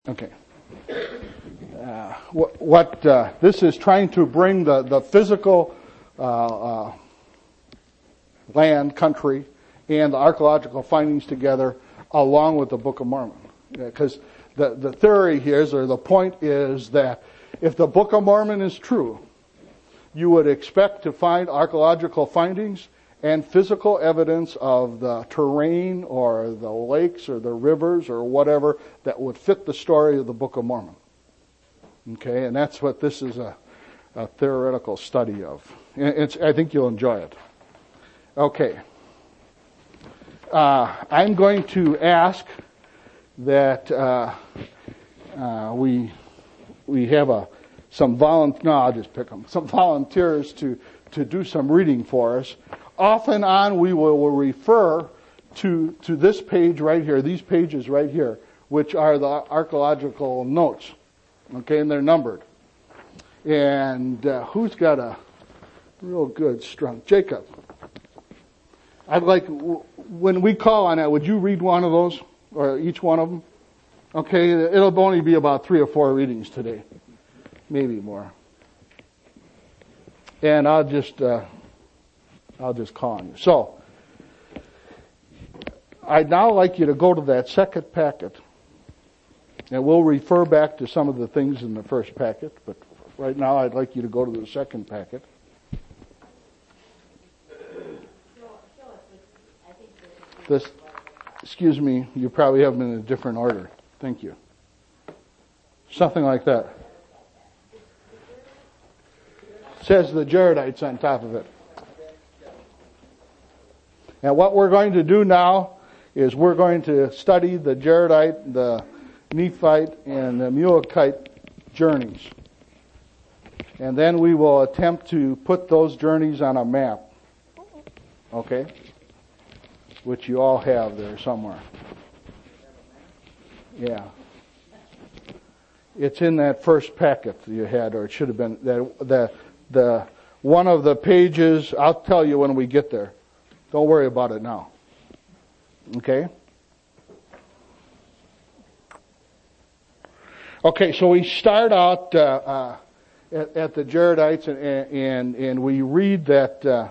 Okay. This is trying to bring the physical land, country, and the archaeological findings together along with the Book of Mormon. Because the theory here is, or the point is, that if the Book of Mormon is true, you would expect to find archaeological findings and physical evidence of the terrain or the lakes or the rivers or whatever that would fit the story of the Book of Mormon. Okay, and that's what this is a theoretical study of. I think you'll enjoy it. Okay. I'm going to ask that we have some volunteers to do some reading for us. Off and on, we will refer to this page right here, these pages right here, which are the archaeological notes. Okay, and they're numbered. And who's got a real good, strong? Jacob. I'd like, when we call on that, would you read one of those, or each one of them? Okay, it'll only be about 3 or 4 readings today, maybe more. And I'll just call on you. So, I'd now like you to go to that second packet, and we'll refer back to some of the things in the first packet, but right now I'd like you to go to the second packet. Excuse me, you probably have them in a different order. Thank you. Something like that. It says the Jaredites on top of it. And what we're going to do now is we're going to study the Jaredite, the Nephite, and the Mulekite journeys. And then we will attempt to put those journeys on a map. Okay? Which you all have there somewhere. Yeah. It's in that first packet you had, or it should have been the one of the pages. I'll tell you when we get there. Don't worry about it now. Okay? Okay, so we start out at the Jaredites, and we read that.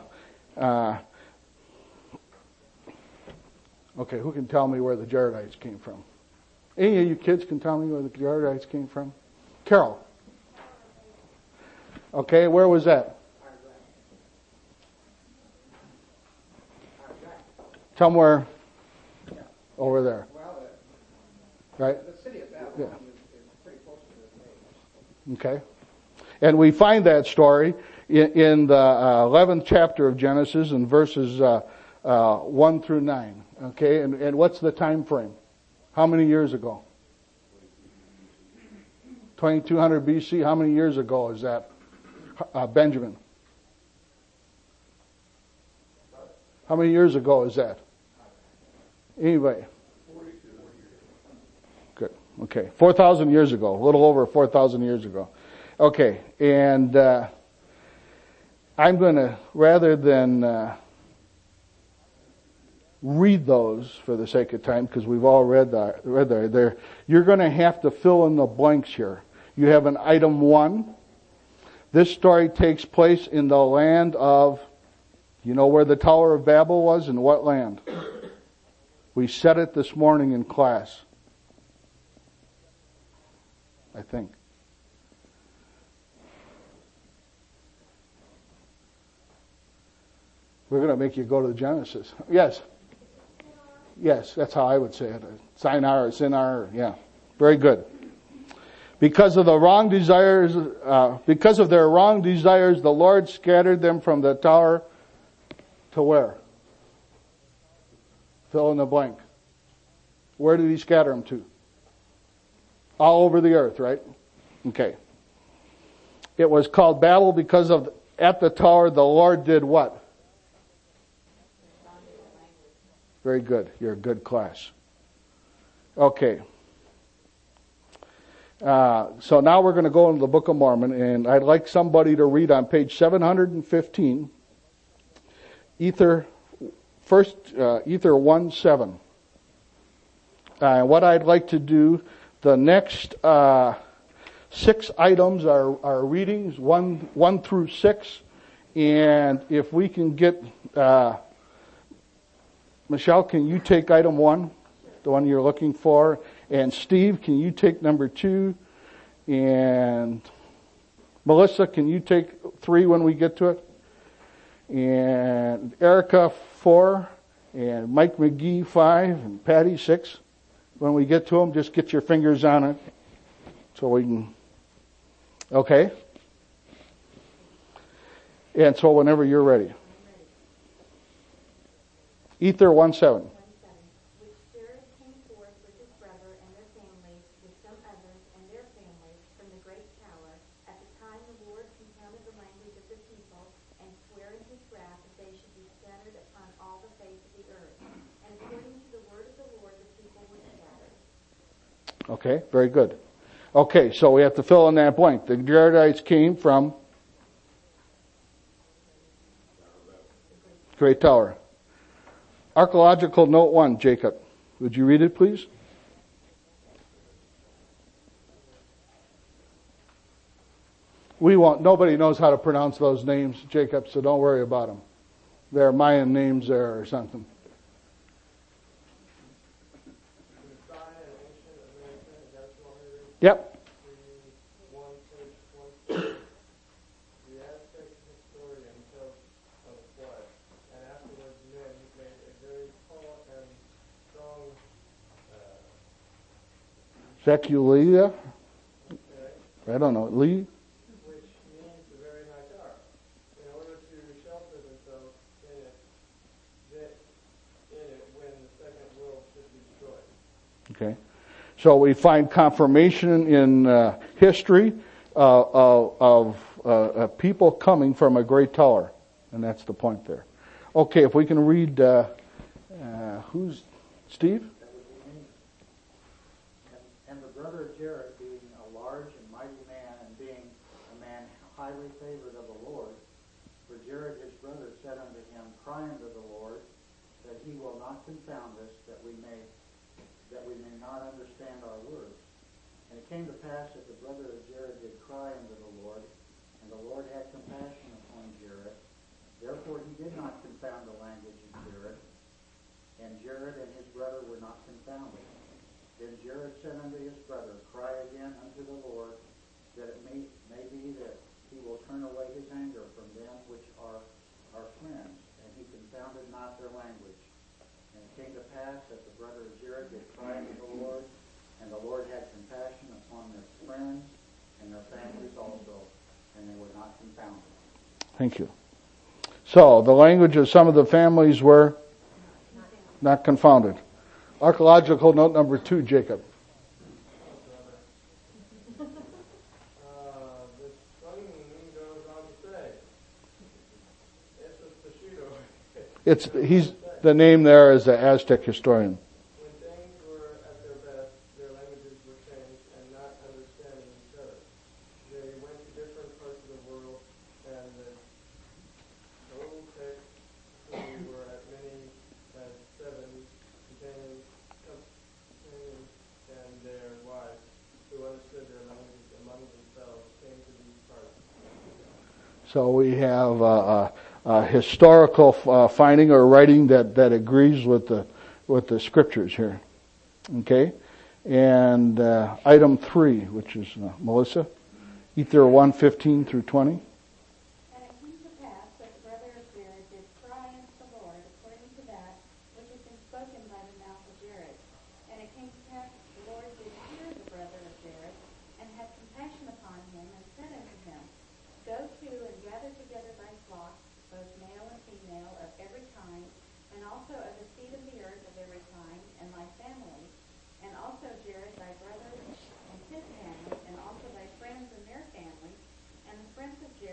Okay, who can tell me where the Jaredites came from? Any of you kids can tell me where the Jaredites came from? Carol. Okay, where was that? Somewhere over there. Right? The city of Babylon is pretty close to this age. Okay. And we find that story in the 11th chapter of Genesis in verses 1 through 9. Okay, and what's the time frame? How many years ago? 2200 BC. How many years ago is that? Benjamin. How many years ago is that? Anyway. Good. Okay. 4,000 years ago. A little over 4,000 years ago. Okay. And I'm going to, rather than read those for the sake of time, because we've all read there, you're going to have to fill in the blanks here. You have an item 1. This story takes place in the land of, you know where the Tower of Babel was? In what land? We said it this morning in class. I think. We're going to make you go to Genesis. Yes. Yes, that's how I would say it. Sinar, yeah. Very good. Because of their wrong desires, the Lord scattered them from the tower to where? Fill in the blank. Where did He scatter them to? All over the earth, right? Okay. It was called Babel because at the tower the Lord did what? Very good. You're a good class. Okay. So now we're going to go into the Book of Mormon, and I'd like somebody to read on page 715, Ether 1:7. What I'd like to do The next 6 items are readings, 1 through 6. And if we can get, Michelle, can you take item 1, the one you're looking for? And Steve, can you take number 2? And Melissa, can you take 3 when we get to it? And Erica, 4. And Mike McGee, 5. And Patty, 6. When we get to them, just get your fingers on it so we can. Okay? And so whenever you're ready. Ether 1:7. Which Jared came forth with his brother and their families, with some others and their families, from the great tower. At the time the Lord confounded the language of the people, and sware in his wrath that they should be scattered upon all the face of the earth. And according to the word of the Lord, the people were scattered. Okay, very good. Okay, so we have to fill in that blank. The Jaredites came from Great Tower. Archaeological note 1, Jacob. Would you read it, please? We won't. Nobody knows how to pronounce those names, Jacob, so don't worry about them. They're Mayan names there or something. Yep. Seculia? I don't know. Lee? Which means the very high tower. In order to shelter themselves in it when the second world should be destroyed. Okay. So we find confirmation in history of people coming from a great tower. And that's the point there. Okay, if we can read, who's Steve? And the brother of Jared, being a large and mighty man, and being a man highly favored of the Lord, for Jared his brother said unto him, Cry unto the Lord, that he will not confound us, that we may not understand our words. And it came to pass that the brother of Jared did cry unto the Lord, and the Lord had compassion upon Jared. Therefore he did not confound the language of Jared, and Jared and his brother were not confounded. Then Jared said unto his brother, Cry again unto the Lord, that it may be that he will turn away his anger from them which are our friends. And he confounded not their language. And it came to pass that the brother of Jared did cry unto the Lord, and the Lord had compassion upon their friends and their families also, and they were not confounded. Thank you. So, the language of some of the families were not confounded. Archaeological note number 2, Jacob. The sun goes on to say, The name there is the Aztec historian. when things were at their best, their languages were changed and not understanding each other. They went to different parts of the world, and the Toltecs, who were as many as 7 companions, and their wives, who understood their languages among themselves, came to these parts. So we have a historical finding or writing that agrees with the scriptures here. Okay? And item 3, which is Melissa, Ether 1:15 through 20. And it came to pass that the brother of Jared did cry unto the Lord according to that which had been spoken by the mouth of Jared. And it came to pass that the Lord did hear the brother of Jared, and had compassion upon him, and said unto him, Go to and gather together thy flocks, both male and female, of every kind, and also of the seed of the earth of every kind, and thy family, and also Jared thy brother and his family, and also thy friends and their families, and the friends of Jared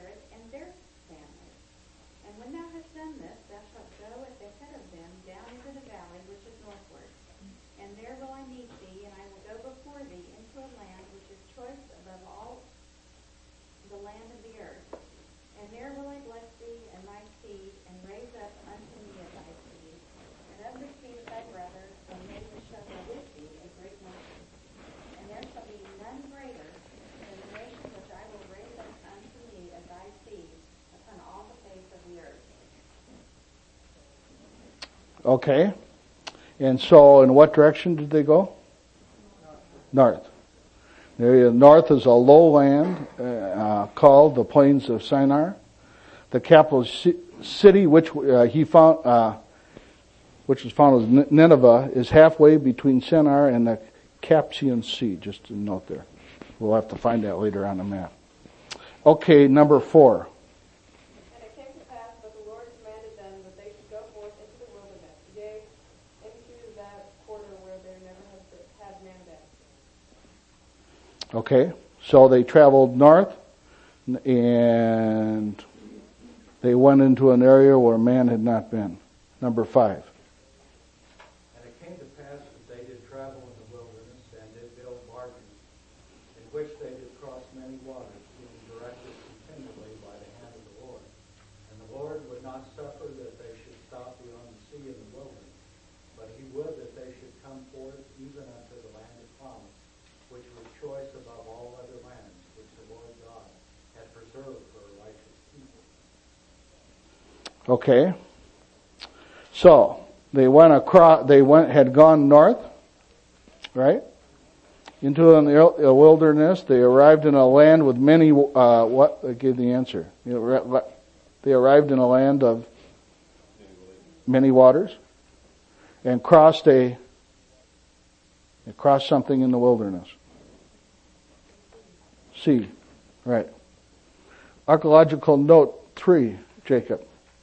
Okay. And so in what direction did they go? North. North is a lowland called the Plains of Shinar. The capital city, which he found, which was found as Nineveh, is halfway between Shinar and the Caspian Sea. Just a note there. We'll have to find that later on the map. Okay, number 4. And it came to pass that the Lord commanded them that they should go forth into the wilderness, yea, into that quarter where there never had man been. Okay, so they traveled north and they went into an area where man had not been. Number 5. And it came to pass that they did travel in the wilderness, and did build barges, in which they did cross many waters, being directed continually by the hand of the Lord. And the Lord would not suffer that they should stop beyond the sea in the wilderness, but he would that they should come forth even unto the land of promise, which was choice above all other lands, which the Lord God had preserved for a righteous people. Okay. So they went across. Had gone north, right, into a wilderness. They arrived in a land with many. What? I gave the answer. They arrived in a land of many waters, and crossed something in the wilderness. Sea, right? Archaeological note 3, Jacob.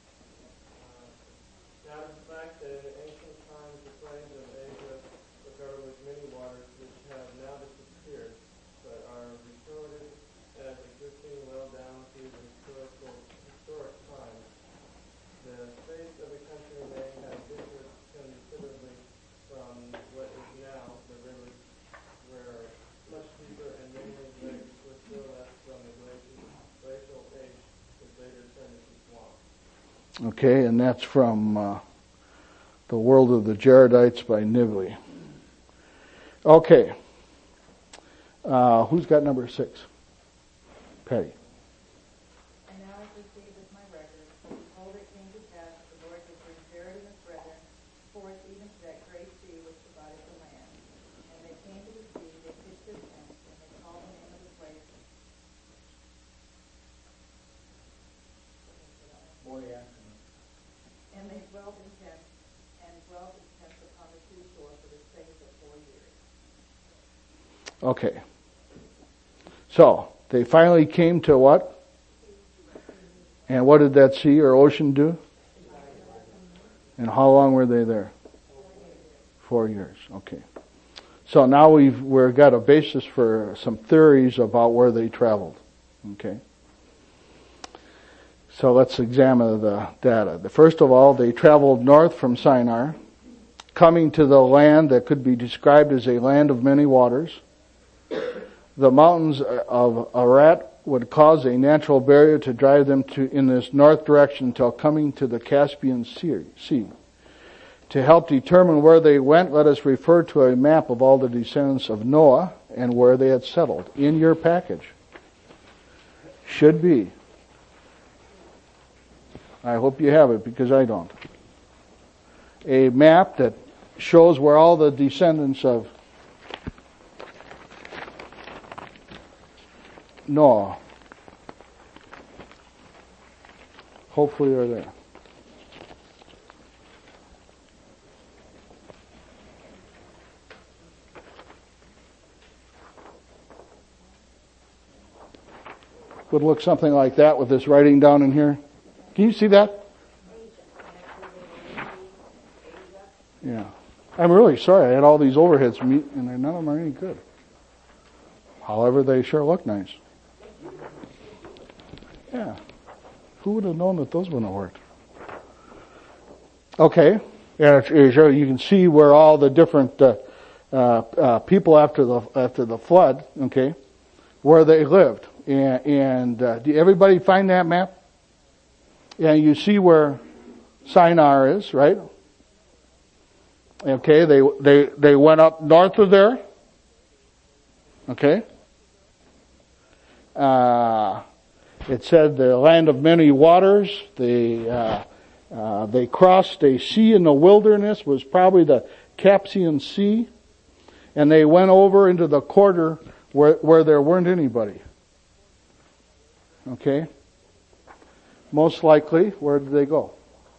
Okay, and that's from The World of the Jaredites by Nibley. Okay. Who's got number 6? Patty. And now I proceed with my record. Behold, it came to pass that the Lord did bring Jared and his brethren forth even to that great sea which divided the land. And they came to the sea, they pitched their tents, and they called the name of the place Moriah. And they dwelt in tents, upon the seashore for the space of 4 years. Okay. So, they finally came to what? And what did that sea or ocean do? And how long were they there? 4 years. Okay. So now we've got a basis for some theories about where they traveled. Okay. So let's examine the data. First of all, they traveled north from Shinar, coming to the land that could be described as a land of many waters. The mountains of Ararat would cause a natural barrier to drive them in this north direction until coming to the Caspian Sea. To help determine where they went, let us refer to a map of all the descendants of Noah and where they had settled. In your package. Should be. I hope you have it because I don't. A map that shows where all the descendants of Noah hopefully are there. Would look something like that with this writing down in here. Can you see that? Yeah. I'm really sorry. I had all these overheads meet and none of them are any good. However, they sure look nice. Yeah. Who would have known that those wouldn't have worked? Okay. Yeah, you can see where all the different people after the flood, okay, where they lived. And did everybody find that map? Yeah, you see where Shinar is, right? Okay, they went up north of there. Okay. It said the land of many waters. The They crossed a sea in the wilderness, was probably the Caspian Sea, and they went over into the quarter where there weren't anybody. Okay? Most likely, where did they go?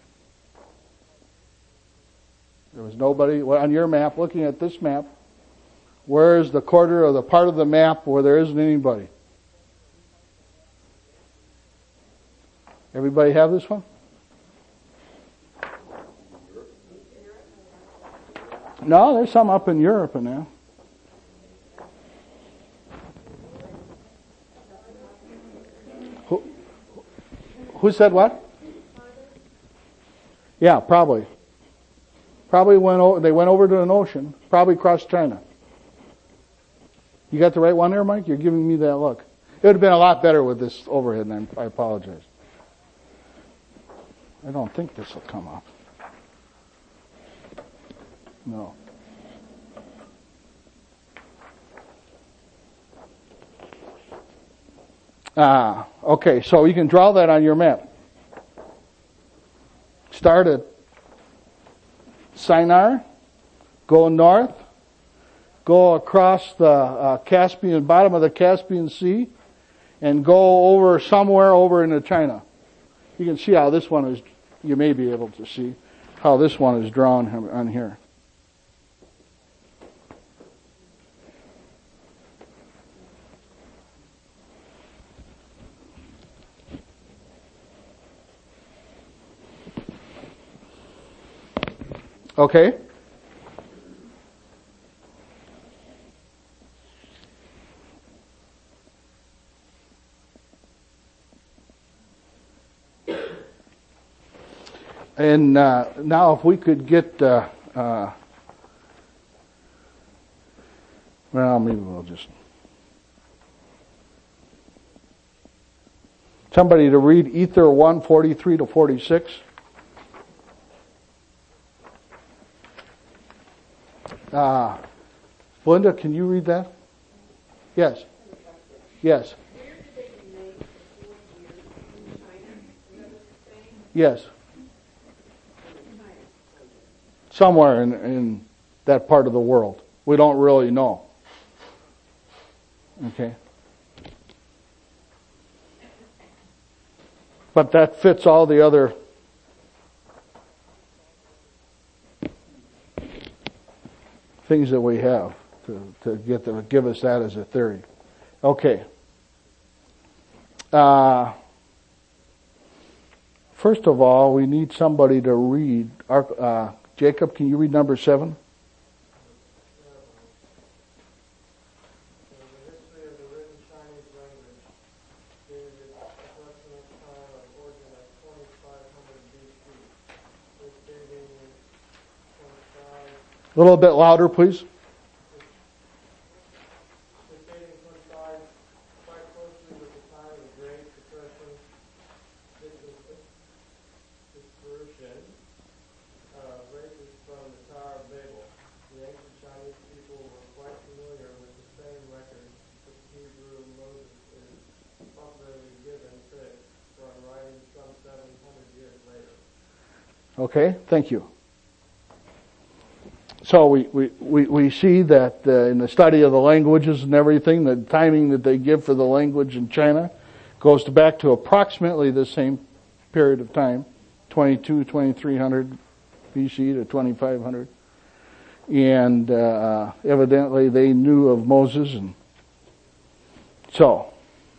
There was nobody. Well, on your map, looking at this map, where is the quarter or the part of the map where there isn't anybody? Everybody have this one? No, there's some up in Europe and now. Who said what? Yeah, probably. Probably they went over to an ocean, probably crossed China. You got the right one there, Mike? You're giving me that look. It would have been a lot better with this overhead, and I apologize. I don't think this will come up. No. Okay, so you can draw that on your map. Start at Shinar, go north, go across the Caspian, bottom of the Caspian Sea, and go over somewhere over into China. You can see how this one is, you may be able to see how this one is drawn on here. Okay? And now if we could get, well, maybe we'll just, somebody to read Ether 1:43 to 46. Belinda, can you read that? Yes. Yes. Yes. Somewhere in that part of the world. We don't really know. Okay. But that fits all the other things that we have to give us that as a theory. Okay. First of all, we need somebody to read. Jacob, can you read number 7? The history of the written Chinese language dated its approximate time of origin at 2500 BC. This dating is 25. A little bit louder, please. This dating coincides quite closely with the time of the Great Depression. Races from the Tower of Babel. The ancient Chinese people were quite familiar with the same records which Hebrew Moses is popularly given credit for writing some 700 years later. Okay, thank you. So we see that in the study of the languages and everything, the timing that they give for the language in China goes back to approximately the same period of time, 2300 BC to 2500. And evidently they knew of Moses. And so,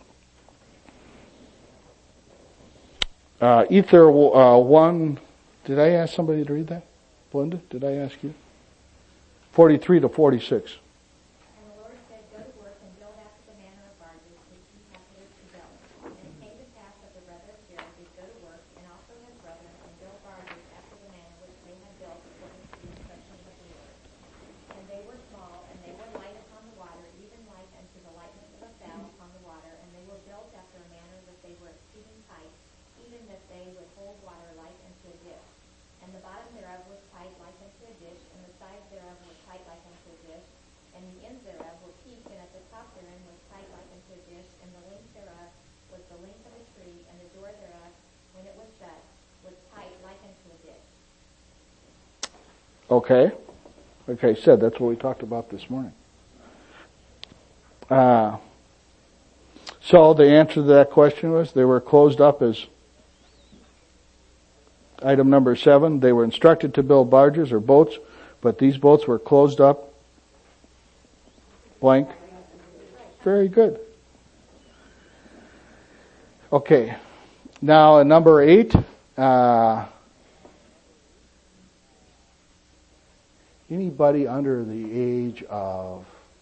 Ether 1, did I ask somebody to read that? Belinda, did I ask you? 43 to 46. And the Lord said, Go to work and build after the manner of barges, which he hath hitherto built. And it came to pass that the brother of Jared did go to work, and also his brethren, and build barges after the manner which they had built according to the instructions of the Lord. And they were small, and they were light upon the water, even like unto the lightness of a fowl upon the water. And they were built after a manner that they were exceeding tight, even that they would hold water like unto a dish. And the bottom thereof was tight like unto a dish, and the sides thereof were tight like unto a dish. Okay. Like I said, that's what we talked about this morning. So the answer to that question was they were closed up as item number 7. They were instructed to build barges or boats, but these boats were closed up blank. Very good. Okay. Now in number 8, anybody under the age of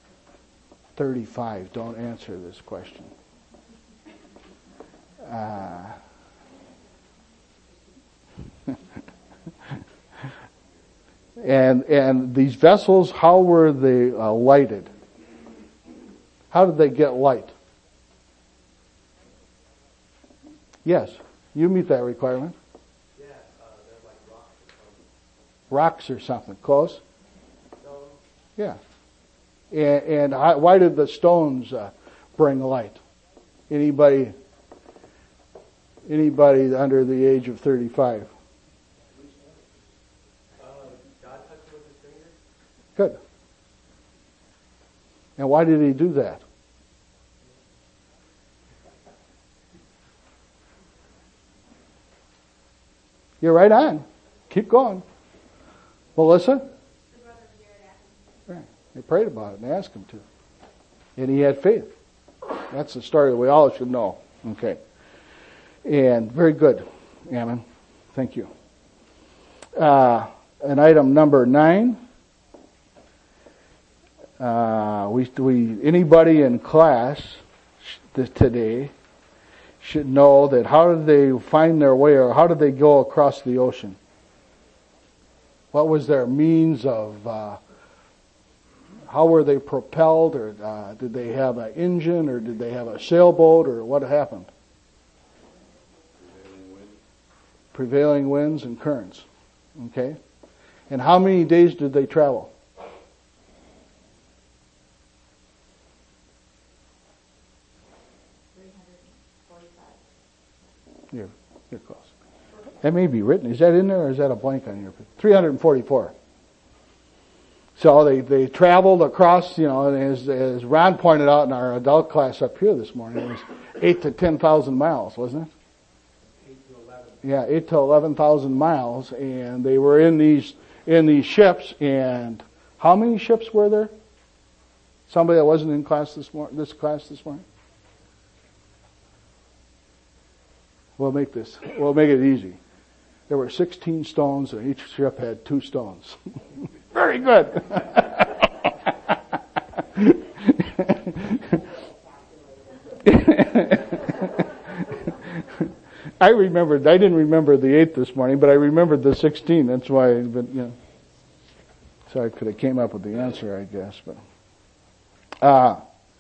35, don't answer this question. And these vessels, how were they lighted? How did they get light? Yes, you meet that requirement. Yeah, they're like rocks or something. Rocks or something. Close? Stones. Yeah. And why did the stones bring light? Anybody under the age of 35? God touched it with his finger. Good. And why did he do that? You're right on. Keep going. Melissa? Right. They prayed about it and asked him to. And he had faith. That's the story that we all should know. Okay. And very good, Ammon. Thank you. And item number 9. Anybody in class today should know that how did they find their way, or how did they go across the ocean? What was their means of, how were they propelled, or did they have an engine, or did they have a sailboat, or what happened? Prevailing winds and currents. Okay? And how many days did they travel? You're close. That may be written. Is that in there, or is that a blank on your? 344. So they traveled across, and as Ron pointed out in our adult class up here this morning, it was 8,000 to 10,000 miles, wasn't it? 8 to 11. Yeah, 8,000 to 11,000 miles, and they were in these ships. And how many ships were there? Somebody that wasn't in class this morning. We'll make it easy. There were 16 stones, and each ship had 2 stones. Very good. I didn't remember the 8 this morning, but I remembered the 16. That's why, so I could have came up with the answer, I guess. But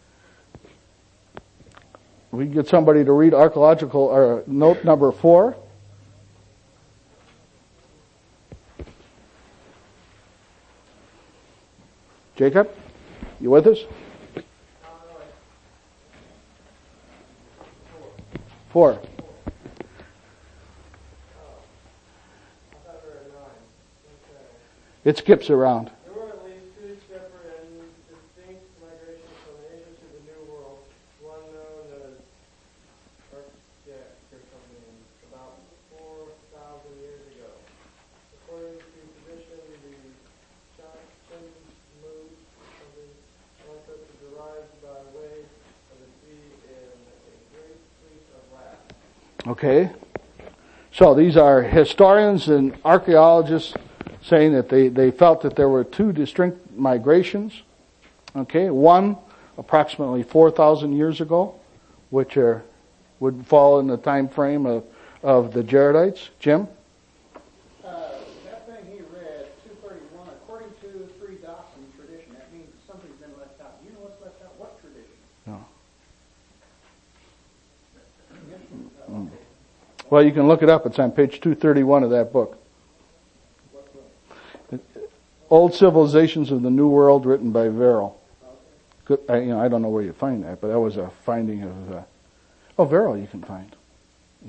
we can get somebody to read archaeological or note number 4. Jacob, you with us? 4. I thought we were at 9. Okay. It skips around. There were at least 2 separate and distinct migrations from Asia to the New World, one known as Arctic or something, about 4,000 years ago. According to tradition, the Chinese moved something concept is derived by way of the sea in a great fleet of rafts. Okay. So these are historians and archaeologists saying that they felt that there were 2 distinct migrations. Okay. One approximately 4,000 years ago, which would fall in the time frame of the Jaredites. Jim? That thing he read, 231, according to 3 Dawson tradition, that means something's been left out. You know what's left out? What tradition? No. Well, you can look it up. It's on page 231 of that book. Old Civilizations of the New World, written by Verrill. Good, I don't know where you find that, but that was a finding of Verrill you can find.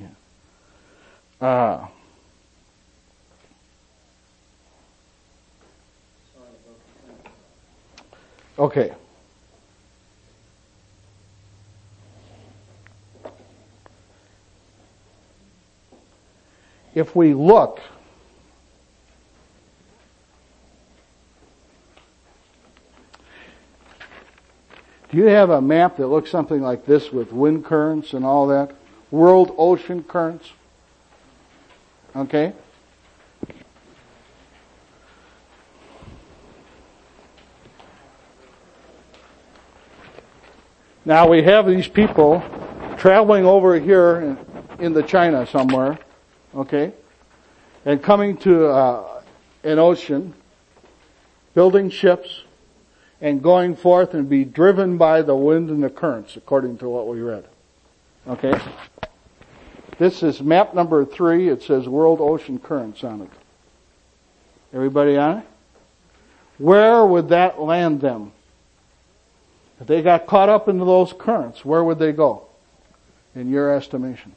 Yeah. Okay. If we look do you have a map that looks something like this with wind currents and all that? World ocean currents? Okay? Now we have these people traveling over here in the China somewhere, okay, and coming to an ocean, building ships, and going forth and be driven by the wind and the currents, according to what we read. Okay? This is map number 3. It says world ocean currents on it. Everybody on it? Where would that land them? If they got caught up into those currents, where would they go, in your estimation?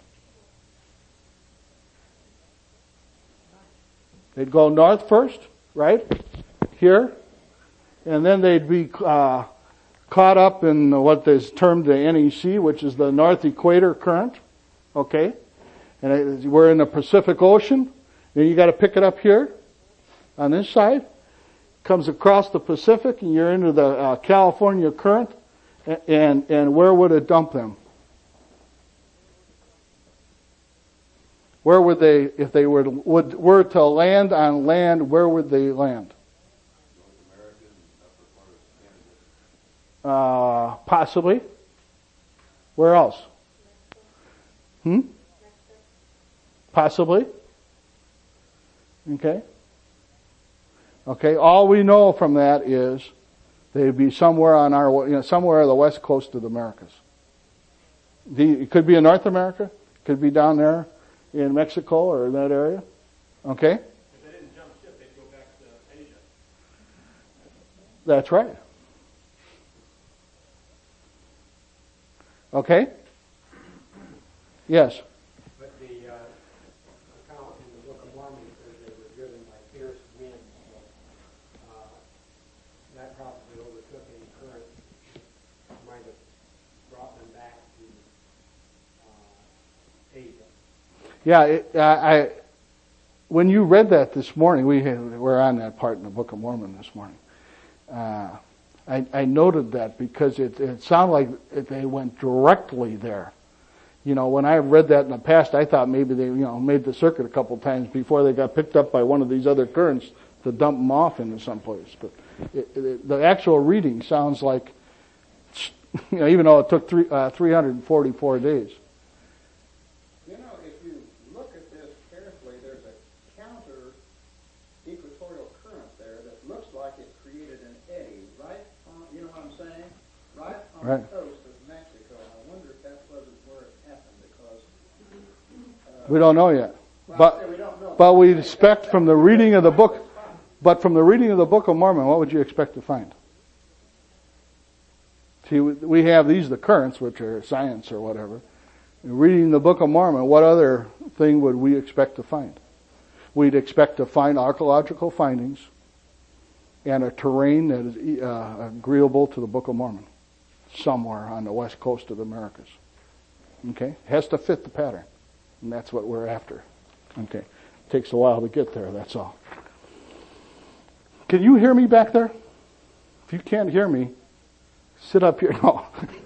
They'd go north first, right? Here. And then they'd be caught up in what is termed the NEC, which is the North Equator Current. Okay? And we're in the Pacific Ocean. Then you got to pick it up here on this side. Comes across the Pacific, and you're into the California Current. And where would it dump them? Where would they, if they were to land on land, where would they land? Possibly. Where else? Possibly. Okay. Okay. All we know from that is they'd be somewhere on somewhere on the west coast of the Americas. It could be in North America. It could be down there in Mexico or in that area. Okay. If they didn't jump ship, they'd go back to Asia. That's right. Okay? Yes? But the account in the Book of Mormon says they were driven by fierce winds. So, that probably overtook any current, might have brought them back to Asia. Yeah, when you read that this morning, we're on that part in the Book of Mormon this morning. I noted that because it sounded like they went directly there. You know, when I read that in the past, I thought maybe they, made the circuit a couple times before they got picked up by one of these other currents to dump them off into someplace. But the actual reading sounds like, even though it took 344 days. You know, if you look at this carefully, there's a counter equatorial current there that looks like it created an eddy right on, you know what I'm saying? Right on Right. the coast of Mexico. I wonder if that wasn't where it happened because We don't know yet. we don't know. But we expect from the reading of the book, from the reading of the Book of Mormon, what would you expect to find? See, we have the currents, which are science or whatever. Reading the Book of Mormon, what other thing would we expect to find? We'd expect to find archaeological findings and a terrain that is agreeable to the Book of Mormon, somewhere on the west coast of the Americas. Okay? It has to fit the pattern, and that's what we're after. Okay? It takes a while to get there, that's all. Can you hear me back there? If you can't hear me, sit up here. No.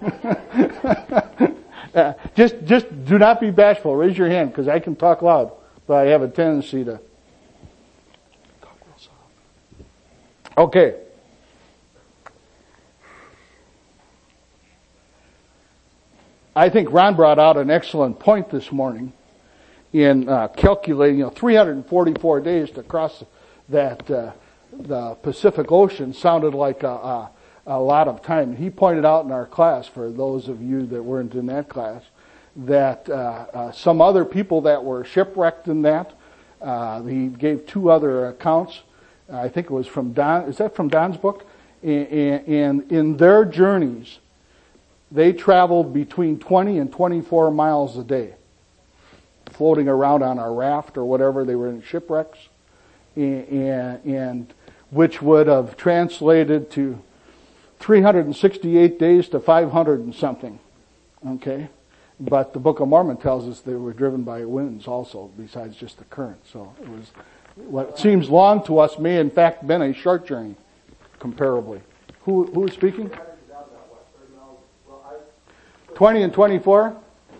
Just do not be bashful. Raise your hand, because I can talk loud, but I have a tendency to talk real soft. Okay. I think Ron brought out an excellent point this morning in calculating, 344 days to cross that the Pacific Ocean sounded like a lot of time. He pointed out in our class, for those of you that weren't in that class, that some other people that were shipwrecked in that, he gave 2 other accounts. I think it was from Don. Is that from Don's book? And in their journeys, they traveled between 20 and 24 miles a day, floating around on a raft or whatever. They were in shipwrecks, and which would have translated to 368 days to 500 and something. Okay? But the Book of Mormon tells us they were driven by winds also, besides just the current. So it was, what seems long to us may in fact been a short journey, comparably. Who is speaking? 20 and 24?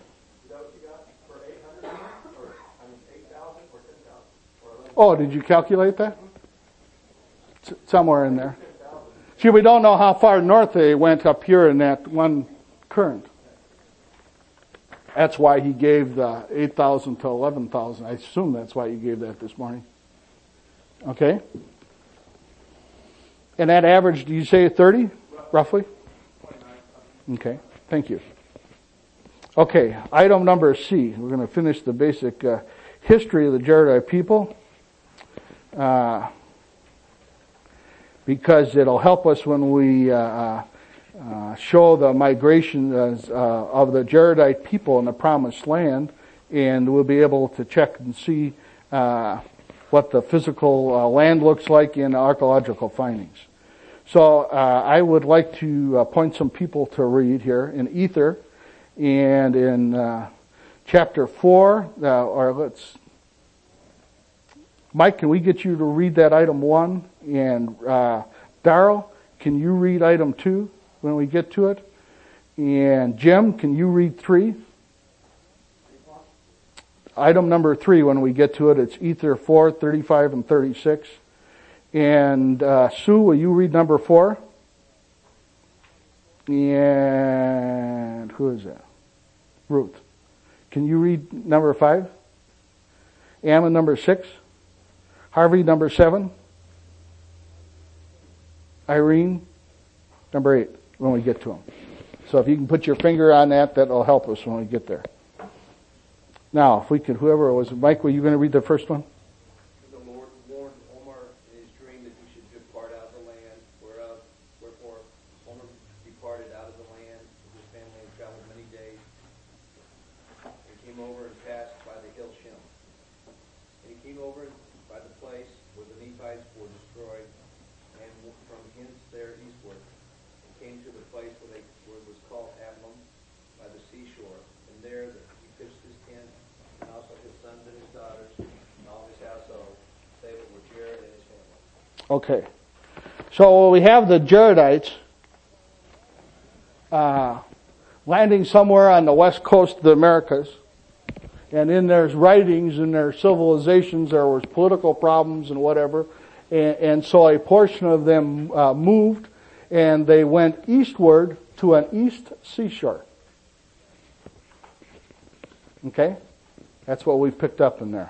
Oh, did you calculate that? Somewhere in there. See, we don't know how far north they went up here in that one current. That's why he gave the 8,000 to 11,000. I assume that's why he gave that this morning. Okay? And that average, do you say 30, roughly? Okay, thank you. Okay, item number C. We're going to finish the basic history of the Jaredite people. Because it'll help us when we show the migration of the Jaredite people in the Promised Land, and we'll be able to check and see what the physical land looks like in archaeological findings. So I would like to point some people to read here in Ether, and in chapter 4, Mike, can we get you to read that item 1? And Darrell, can you read item 2 when we get to it? And Jim, can you read 3? Item number 3, when we get to it, it's Ether 4, 35 and 36. And Sue, will you read number 4? And who is that? Ruth. Can you read number 5? Ammon number 6? Harvey number 7? Irene number 8, when we get to them. So if you can put your finger on that, that'll help us when we get there. Now, if we could, whoever it was, Mike, were you going to read the first one? The Lord warned Omar in his dream that he should depart out of the land, wherefore Omar departed out of the land with his family and traveled many days. And came over and passed by the hill Shem. And he came over by the place where the Nephites were destroyed, and from hence there eastward, and came to the place where it was called Adullam by the seashore. And there he pitched his tent, and also his sons and his daughters, and all his household, save it were Jared and his family. Okay. So we have the Jaredites landing somewhere on the west coast of the Americas. And in their writings, in their civilizations, there was political problems and whatever. And so a portion of them moved, and they went eastward to an east seashore. Okay? That's what we've picked up in there.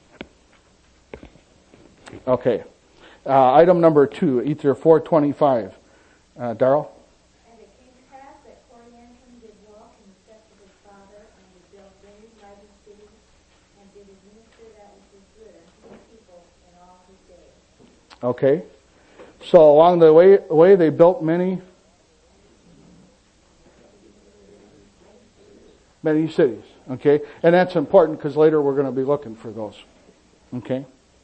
Okay. Item number 2, Ether 425. Darrell? And it came to pass that Coriantum did walk in the steps of his father, and did build many mighty cities, and did administer that which was good unto the people in all his days. Okay. So along the way they built many cities. Okay. And that's important because later we're going to be looking for those. Okay.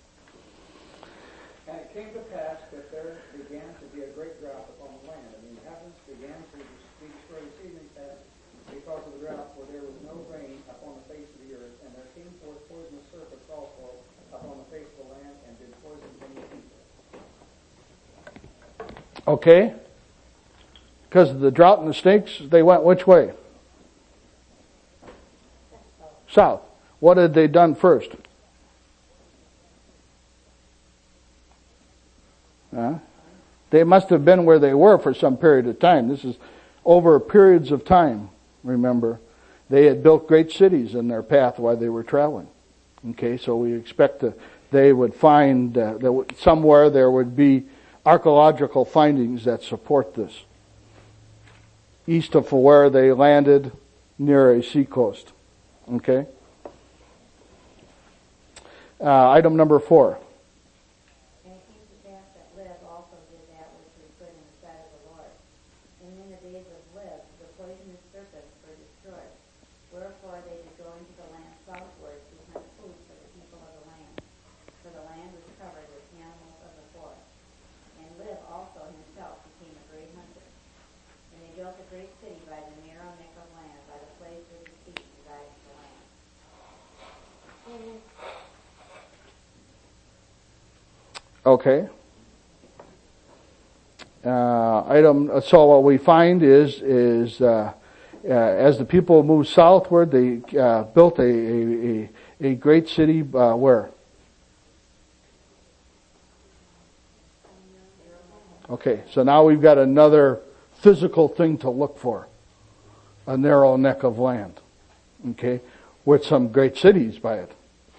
And it came to pass that there began to be a great drought upon the land, and the inhabitants began to be destroyed exceedingly fast because of the drought, for there was no rain upon the face of the earth, and there came forth poisonous serpents also upon the face of the land, and did poison many people. Okay. Because of the drought and the snakes, they went which way? South. What had they done first? They must have been where they were for some period of time. This is over periods of time, remember. They had built great cities in their path while they were traveling. Okay, so we expect that they would find that somewhere there would be archaeological findings that support this. East of where they landed, near a seacoast. Okay? Item number 4. And it came to pass that Lib also did that which was good in the sight of the Lord. And in the days of Lib, the poisonous serpents were destroyed. Wherefore they did go into the land southward to hunt food for the people of the land. For the land was covered with animals of the forest. And Lib also himself became a great hunter. Okay. So what we find is as the people moved southward, they built a great city. Where? Okay, so now we've got another physical thing to look for. A narrow neck of land. Okay, with some great cities by it.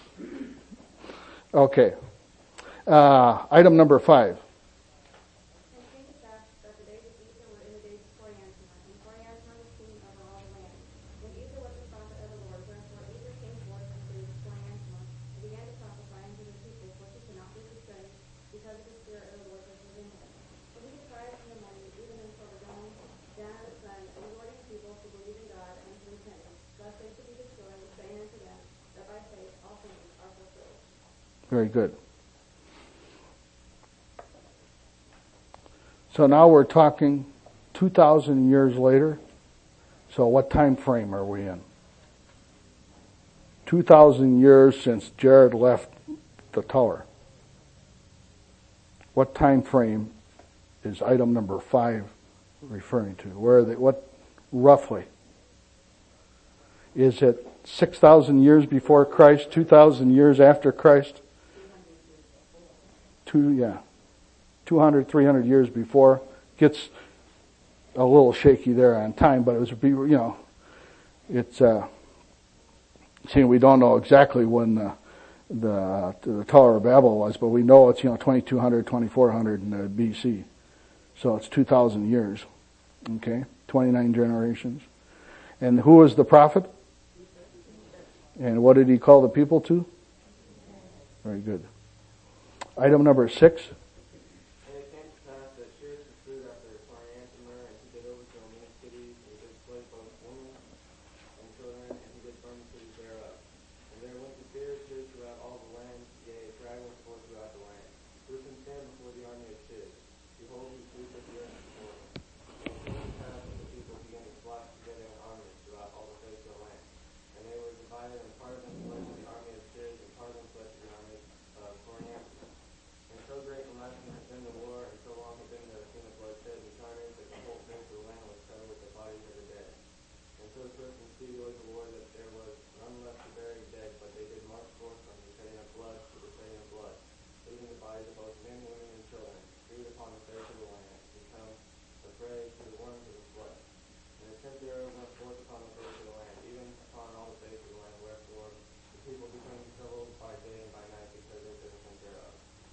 Okay. Item number 5. And it came to pass that the days of Ether were in the days of Coriantumr, and Coriantumr was king over all the land. And Ether was the prophet of the Lord, wherefore Ether came forth in the days of Coriantumr, and began to prophesy unto the people, for he could not be restrained, because of the spirit of the Lord which was in him. For he would cry from the morning even until the going down of the sun, exhorting the people to believe in God and to repentance, lest they should be destroyed, saying unto them that by faith all things are fulfilled. Very good. So now we're talking 2,000 years later. So what time frame are we in? 2,000 years since Jared left the tower. What time frame is item number 5 referring to? Where are they? What roughly? Is it 6,000 years before Christ? 2,000 years after Christ? 200, 300 years before. Gets a little shaky there on time, but it was, it's, see, we don't know exactly when the Tower of Babel was, but we know it's, 2200, 2400 BC. So it's 2,000 years. Okay? 29 generations. And who was the prophet? And what did he call the people to? Very good. Item number 6. And it came to pass that Cyrus pursued after Coriantumr, and he did overthrow many cities, and he did slay both women and children, and he did burn the cities thereof. And there went the fear of Cyrus throughout all the land, yea, a dragon went forth throughout the land. Who can stand before the army of Cyrus? Behold, he sweepeth the earth before him. And it came to pass that the people began to flock together in armies throughout all the face of the land. And they were divided, and part of them fled to the army of Cyrus, and part of them fled to the army of Coriantumr. And so great and lasting had been the war, and so long had been the scene of bloodshed and carnage, that the whole face of the land was covered with the bodies of the dead. And so swift and speedy was the war, that there was none left to bury the dead, but they did march forth from the shedding of blood to the shedding of blood, leaving the bodies of both men, women, and children strewed upon the face of the land, to become the prey to the worms of the flood. And the tenth arrow went forth upon the face of the land, even upon all the face of the land, wherefore the people became troubled by day and by night, because of the tenth arrow.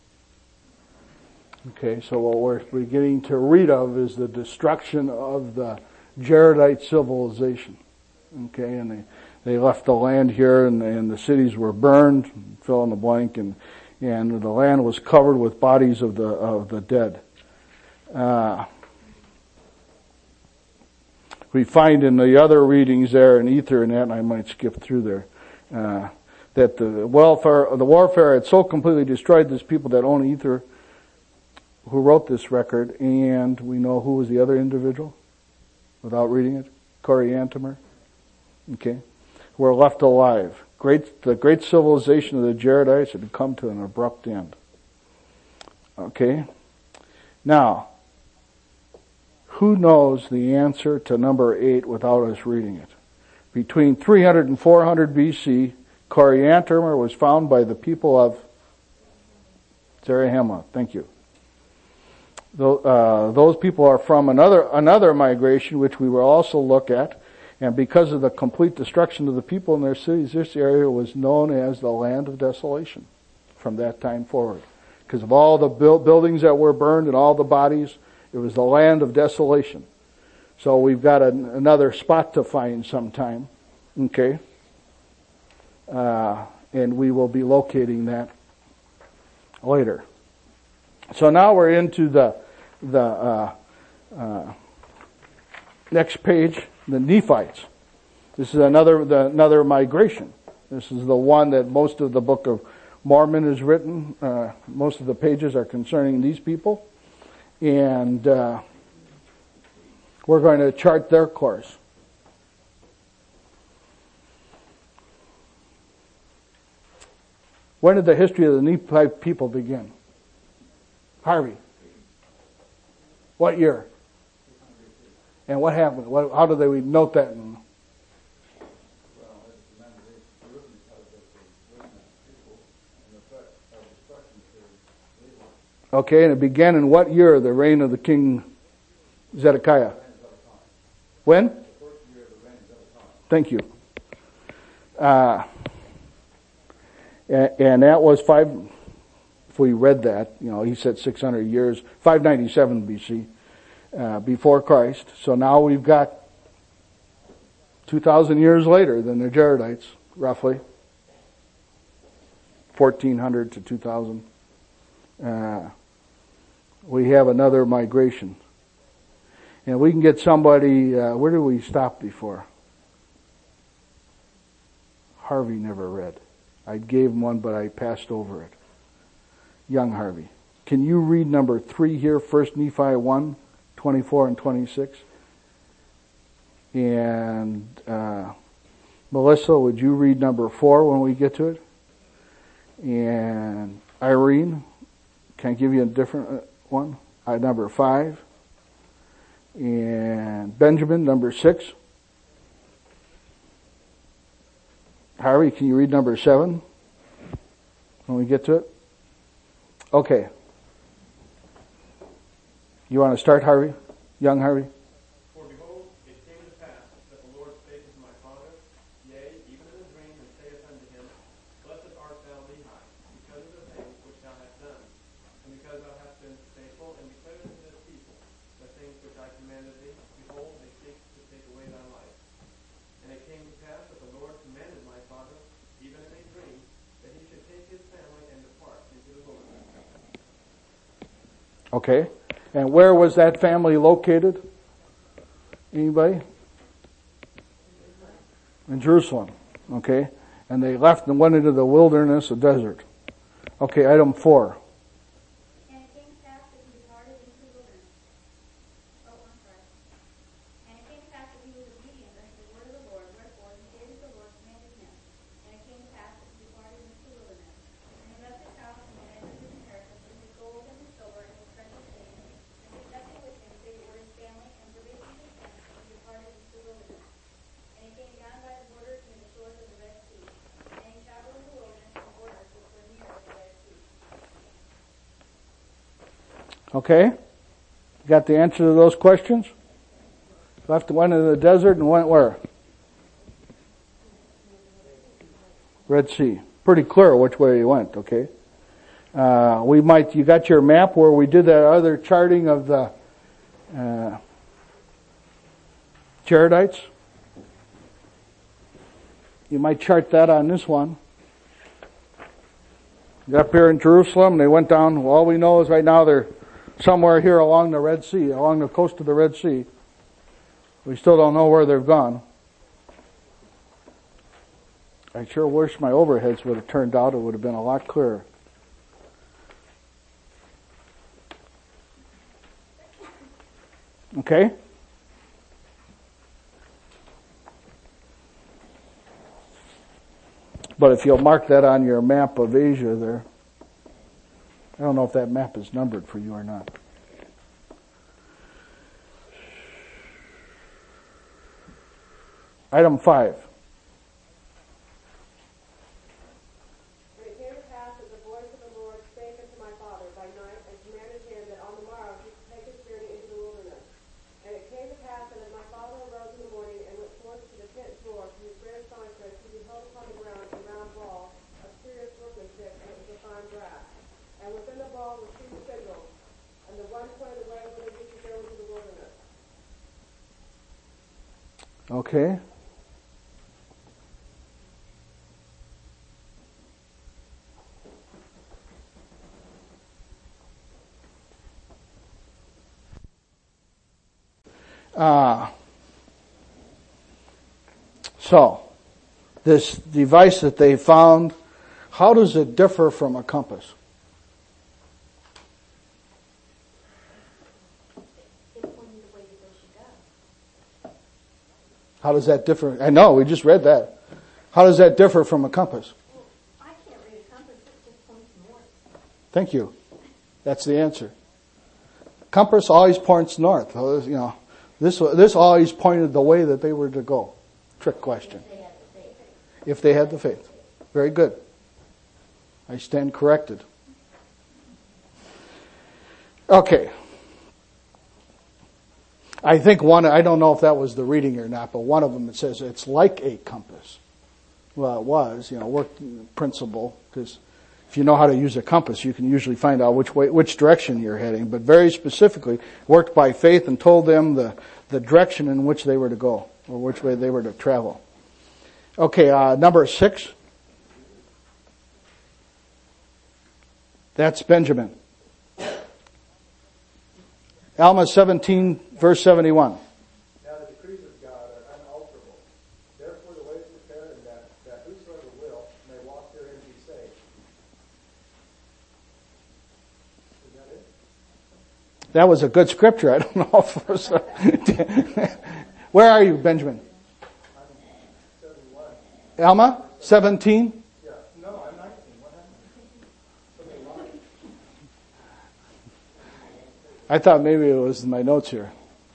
Okay, so what we're beginning to read of is the destruction of the Jaredite civilization. Okay, and they left the land here, and the cities were burned, fill in the blank, and the land was covered with bodies of the dead. We find in the other readings there in Ether and that, and I might skip through there, that the warfare had so completely destroyed this people that own Ether, who wrote this record, and we know who was the other individual, without reading it, Coriantumr. Okay, were left alive. The great civilization of the Jaredites had come to an abrupt end. Okay, now, who knows the answer to number 8 without us reading it? Between 300 and 400 BC, Coriantumr was found by the people of Zarahemla. Thank you. Those people are from another migration, which we will also look at. And because of the complete destruction of the people in their cities, this area was known as the land of desolation from that time forward. Because of all the buildings that were burned and all the bodies, it was the land of desolation. So we've got another spot to find sometime. Okay? And we will be locating that later. So now we're into the next page, the Nephites. This is another migration. This is the one that most of the Book of Mormon is written. Most of the pages are concerning these people. And we're going to chart their course. When did the history of the Nephite people begin? Harvey. What year? And what happened? How do they note that? Okay, and it began in what year, the reign of the king Zedekiah? When? Thank you. And that was if we read that, he said 600 years, 597 BC, before Christ. So now we've got 2,000 years later than the Jaredites, roughly. 1400 to 2000. We have another migration. And we can get somebody, where did we stop before? Harvey never read. I gave him one, but I passed over it. Young Harvey. Can you read number 3 here, 1 Nephi 1, 24 and 26? And Melissa, would you read number 4 when we get to it? And Irene, can I give you a different one? Number 5. And Benjamin, number 6. Harvey, can you read number 7 when we get to it? Okay. You want to start, Harvey? Young Harvey? For behold, it came to pass that the Lord spake unto my father, yea, even in a dream, and saith unto him, Blessed art thou, Lehi, because of the things which thou hast done, and because thou hast been faithful, and declared unto this people the things which I commanded thee. Behold, they seek to take away thy life. And it came to pass that the Lord commanded my father, even in a dream, that he should take his family and depart into the wilderness. Okay. And where was that family located? Anybody? In Jerusalem. Okay. And they left and went into the wilderness, the desert. Okay, item 4. And it came to pass that he departed into the wilderness. Oh, I'm sorry. And it came to pass that he was obedient unto the word of the Lord, wherefore he did as the Lord commanded him. And it came to pass that he departed into the wilderness. And he left his house and the land of his inheritance, and his gold and his silver and his precious things, and took nothing with him save the word his family and provisions his tent, and he departed into the wilderness. And he came down by the borders near the shores of the Red Sea. And he traveled in the wilderness and borders which were near the Red Sea. Okay. Got the answer to those questions? Left, went into the desert and went where? Red Sea. Pretty clear which way he went, okay? You got your map where we did that other charting of the Jaredites? You might chart that on this one. They're up here in Jerusalem, they went down. All we know is right now they're somewhere here along the Red Sea, along the coast of the Red Sea. We still don't know where they've gone. I sure wish my overheads would have turned out. It would have been a lot clearer. Okay? But if you'll mark that on your map of Asia there, I don't know if that map is numbered for you or not. Item 5. And it came to pass that the voice of the Lord spake unto my father by night, and commanded him that on the morrow he should take his journey into the wilderness. And it came to pass that as my father arose in the morning and went forth to the tent door from his great astonishment, he beheld upon the ground a round ball of curious workmanship, and it was of fine brass. And within the ball were 2 spindles, and the one pointed away whither he should go into the wilderness. Okay. So, this device that they found, how does it differ from a compass? It pointed the way that they should go. How does that differ? I know, we just read that. How does that differ from a compass? Well, I can't read a compass, it just points north. Thank you. That's the answer. Compass always points north. This always pointed the way that they were to go. Trick question. If they had the faith. Very good. I stand corrected. Okay. I think I don't know if that was the reading or not, but one of them, it says it's like a compass. Well, it was, worked principle, because if you know how to use a compass, you can usually find out which direction you're heading. But very specifically, worked by faith and told them the direction in which they were to go, or which way they were to travel. Okay, number 6. That's Benjamin. Alma 17, verse 71. Now the decrees of God are unalterable. Therefore the way is prepared, and that whosoever will may walk therein and be saved. Is that it? That was a good scripture. I don't know if it was Where are you, Benjamin? 71. Alma 17? Yeah. No, I'm 19. What happened? Something wrong. I thought maybe it was in my notes here.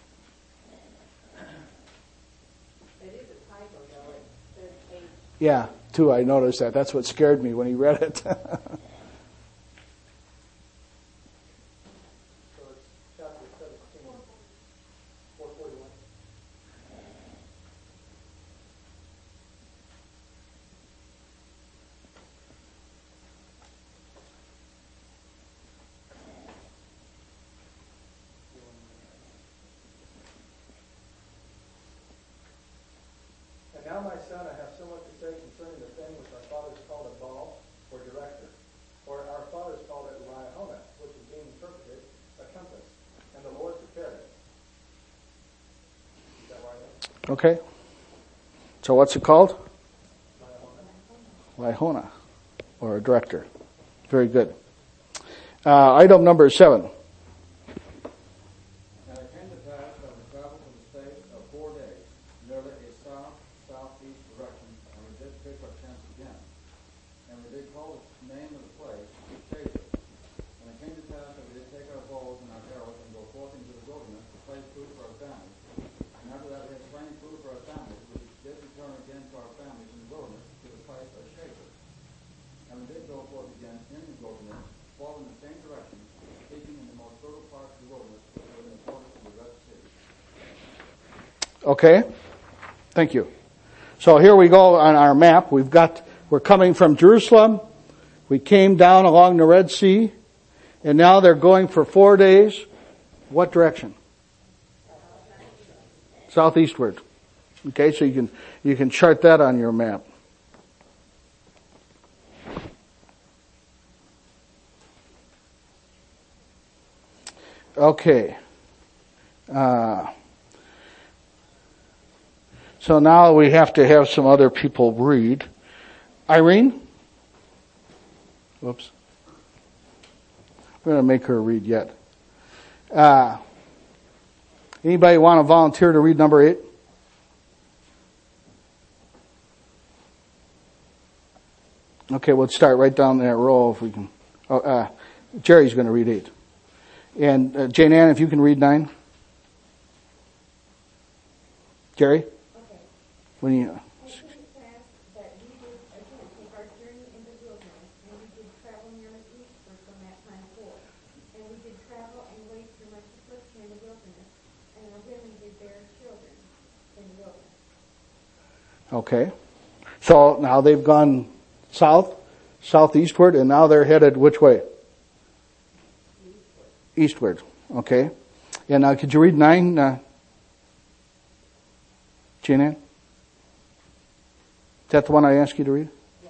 It is a typo, though. It says 8. Yeah, 2, I noticed that. That's what scared me when he read it. So it's chapter 17, 441. And now, my son, I have somewhat to say concerning the thing which our fathers called a ball, or director. Or our fathers called it Liahona, which is being interpreted a compass. And the Lord prepared it. Is that right? Okay. So what's it called? Liahona. Lihona, or a director. Very good. Item number 7. And it came to pass that we traveled for the space of 4 days, nearly a southeast direction, and we did pitch our tents again. And we did call the name of the place Chaser. And it came to pass that we did take our bows and our arrows and go forth into the wilderness to slay food for our families. And after that we had slain food for our families, we did return again to our families in the wilderness to the place of Chaser. And we did go forth again in the wilderness, following the same direction, keeping in the most fertile parts of the wilderness, which were in the borders of the Red Sea. Okay. Thank you. So here we go on our map. We're coming from Jerusalem. We came down along the Red Sea, and now they're going for 4 days. What direction? Southeastward. Okay, so you can chart that on your map. Okay. So now we have to have some other people read. Irene? Whoops. I'm going to make her read yet. Anybody want to volunteer to read number 8? Okay, we'll start right down that row if we can. Jerry's going to read 8. And Jane Ann, if you can read 9. Jerry? Okay. When you, And it came to pass that we did again take our journey in the wilderness, and we did travel nearly eastward from that time forth. And we did travel and wait through much affliction in the wilderness, and our women did bear children in the wilderness. okay. So now they've gone southeastward, and now they're headed which way? Eastward. Okay. And now could you read 9, Gina? Is that the one I asked you to read? Yeah.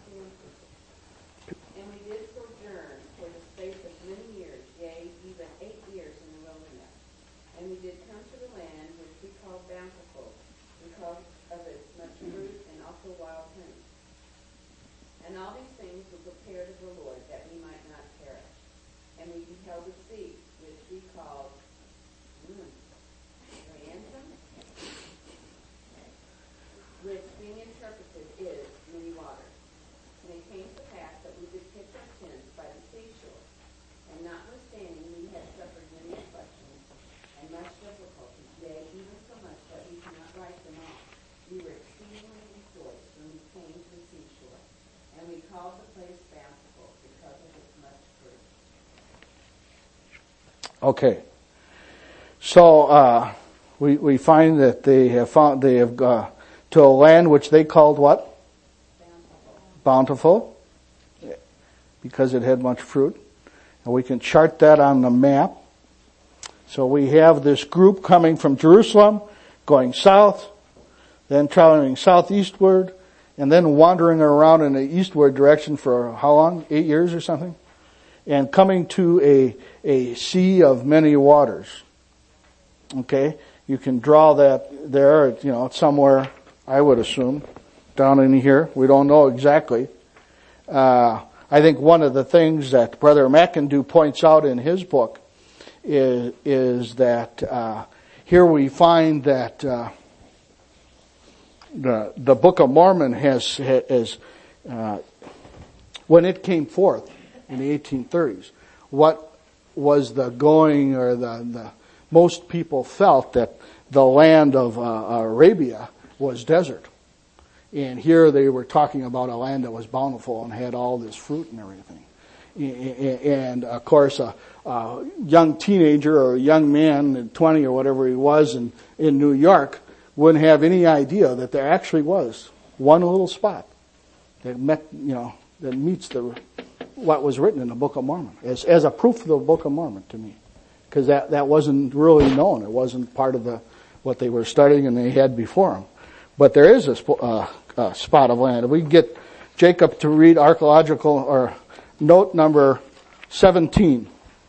And we did sojourn for the space of many years, yea, even 8 years in the wilderness. And we did come to the land which we called Bountiful, because of its much fruit and also wild honey. And all these things were prepared of the Lord, that we might not perish. And we beheld the sea, which we called Ransom, which being interpreted is many waters. And it came to pass that we did pitch our tents by the seashore. And And notwithstanding, we had suffered many afflictions and much difficulty, yea, even so much that we cannot write them all. We were exceedingly rejoiced when we came to the seashore, and we called the place Bountiful because of its much fruit. Okay. So we find that they have to a land which they called what? Bountiful. Because it had much fruit. And we can chart that on the map. So we have this group coming from Jerusalem, going south, then traveling southeastward, and then wandering around in the eastward direction for how long? 8 years or something? And coming to a sea of many waters. Okay? You can draw that there, somewhere, I would assume, down in here. We don't know exactly. I think one of the things that Brother McIndoe points out in his book is that here we find that the Book of Mormon has when it came forth in the 1830s, what was the going, or the most people felt that the land of Arabia was desert. And here they were talking about a land that was bountiful and had all this fruit and everything. And of course, a young teenager or a young man, 20 or whatever he was in New York, wouldn't have any idea that there actually was one little spot that meets what was written in the Book of Mormon as a proof of the Book of Mormon to me, because that wasn't really known. It wasn't part of what they were studying and they had before them. But there is a spot of land. If we can get Jacob to read archaeological or note number 17.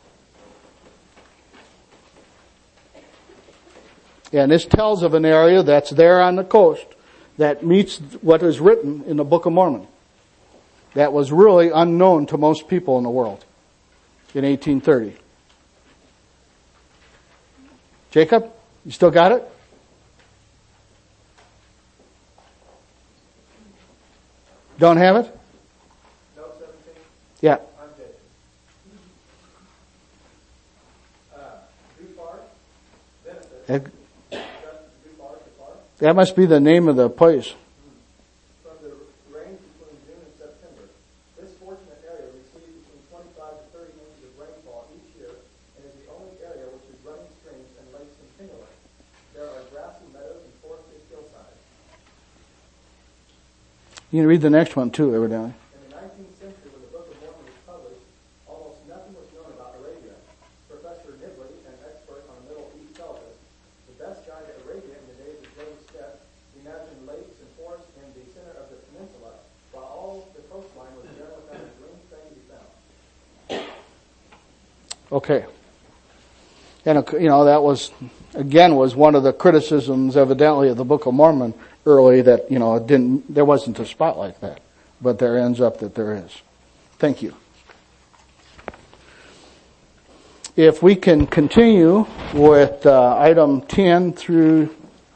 And this tells of an area that's there on the coast that meets what is written in the Book of Mormon. That was really unknown to most people in the world in 1830. Jacob, you still got it? Don't have it? No, 17? Yeah. I'm dead. Dufar, benefit. That must be the name of the place. From the rains between June and September. This fortunate area receives between 25 to 30 inches of rainfall each year and is the only area which is running streams and lakes continually. There are grassy meadows and forested hillsides. You can read the next one too, evidently. In the 19th century, when the Book of Mormon was published, almost nothing was known about Arabia. Professor Nibley, an expert on the Middle East, tells us the best guide to Arabia in the days of James Stepp imagined lakes and forests in the center of the peninsula, while all the coastline was there without a green thing to be found. Okay. And, that was one of the criticisms, evidently, of the Book of Mormon early, that, there wasn't a spot like that. But there ends up that there is. Thank you. If we can continue with item 10 through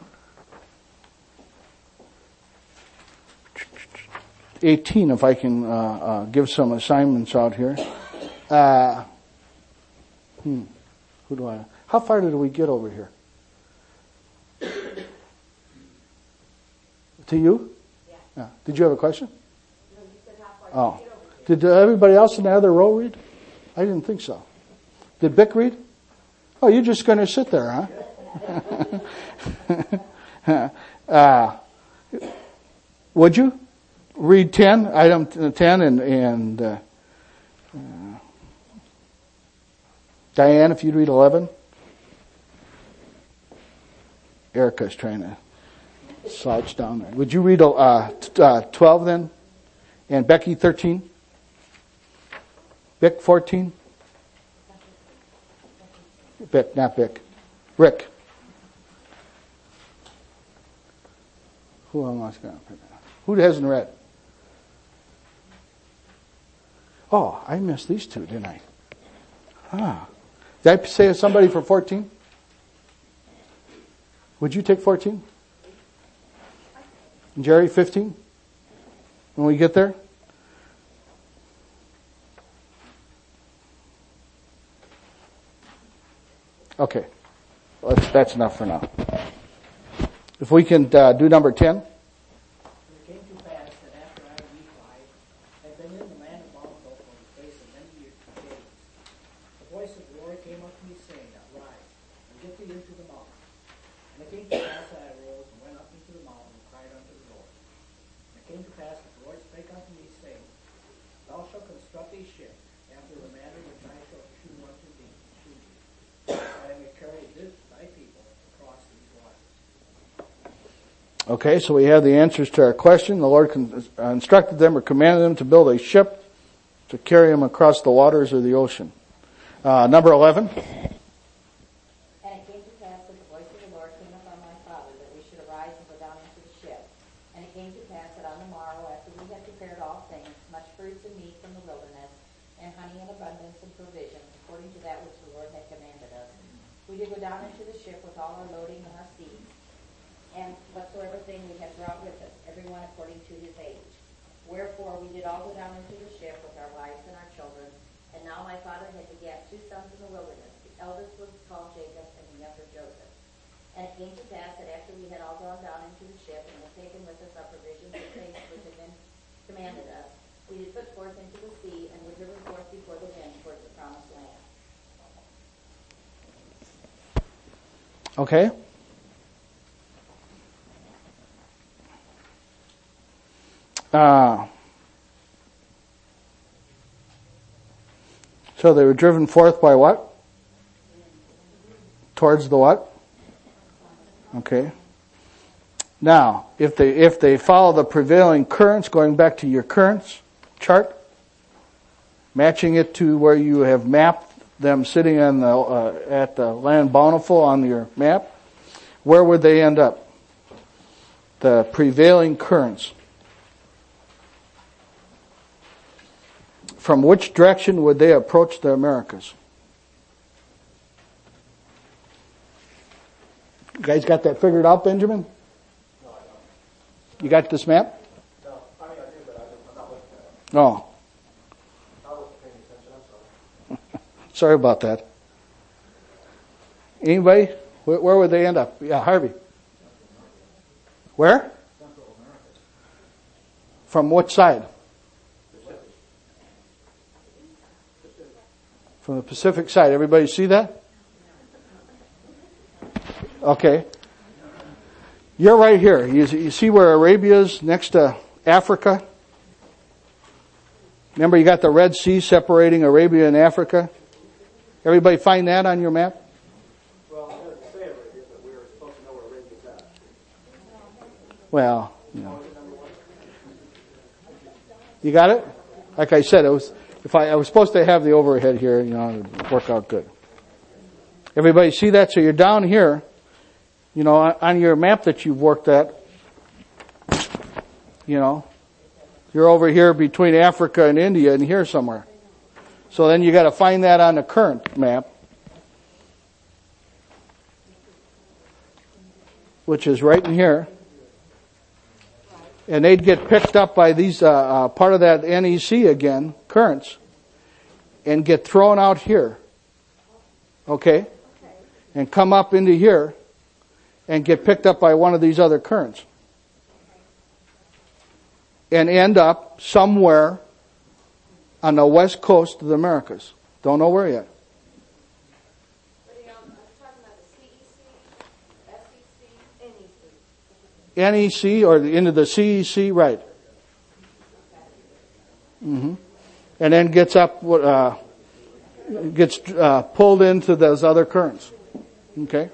18, if I can give some assignments out here. How far did we get over here? To you? Yeah. Did you have a question? No, you said how far Oh. Did everybody else in the other row read? I didn't think so. Did Bick read? Oh, you're just going to sit there, huh? Would you read 10, item 10, and Diane, if you'd read 11. Erica's trying to slouch down there. Would you read 12 then? And Becky 13? Bick 14? Bick, not Bick. Rick. Who else got? Who hasn't read? Oh, I missed these two, didn't I? Did I say somebody for 14? Would you take 14? And Jerry, 15? When we get there? Okay. That's enough for now. If we can do number 10. It came to pass that after I, Nephi, had been in the land of Bountiful for the space of many years, the voice of the Lord came up to me, saying, Arise, and get thee into the mountain. And it came to pass that I arose and went up into the mountain and cried unto the Lord. And it came to pass that the Lord spake unto me, saying, Thou shalt construct a ship after the manner which I shall shew unto thee, that I may carry this thy people across these waters. Okay, so we have the answers to our question. The Lord instructed them or commanded them to build a ship to carry them across the waters of the ocean. Number 11. And it came to pass that the voice of the Lord came upon my father, that we should arise and go down into the ship. And it came to pass that on the morrow, after we had prepared all things, much fruits and meat from the wilderness, and honey in abundance and provisions, according to that which the Lord had commanded us, we did go down into the ship with all our loading and our seeds, and whatsoever thing we had brought with us, every one according to his age. Wherefore we did all go down into the ship with our wives and our children. And now my father had begat 2 sons in the wilderness. The eldest was called Jacob, and the younger Joseph. And it came to pass that after we had all gone down into the ship, and had taken with us our provisions and things which had been commanded us, we did put forth into the sea, and were driven forth before the wind towards the promised land. Okay. So they were driven forth by what? Towards the what? Okay. Now, if they follow the prevailing currents, going back to your currents chart, matching it to where you have mapped them sitting on at the land bountiful on your map, where would they end up? The prevailing currents. From which direction would they approach the Americas? You guys got that figured out, Benjamin? No, I don't. You got this map? No, I mean I do, but I'm not looking at it. No. I wasn't paying attention, I'm sorry. Sorry about that. Anybody? Where would they end up? Yeah, Harvey. Where? From what side? From the Pacific side. Everybody see that? Okay. You're right here. You see where Arabia is next to Africa? Remember you got the Red Sea separating Arabia and Africa? Everybody find that on your map? Well, I didn't say Arabia, but we were supposed to know where Arabia's at. Well, you know. You got it? Like I said, I was supposed to have the overhead here, you know, it would work out good. Everybody see that? So you're down here, you know, on your map that you've worked at, you know, you're over here between Africa and India and here somewhere. So then you got to find that on the current map, which is right in here. And they'd get picked up by these, part of that NEC again, currents, and get thrown out here. Okay? And come up into here and get picked up by one of these other currents. And end up somewhere on the west coast of the Americas. Don't know where yet. NEC or into the CEC, right. Mm-hmm. And then gets up, gets pulled into those other currents. Okay?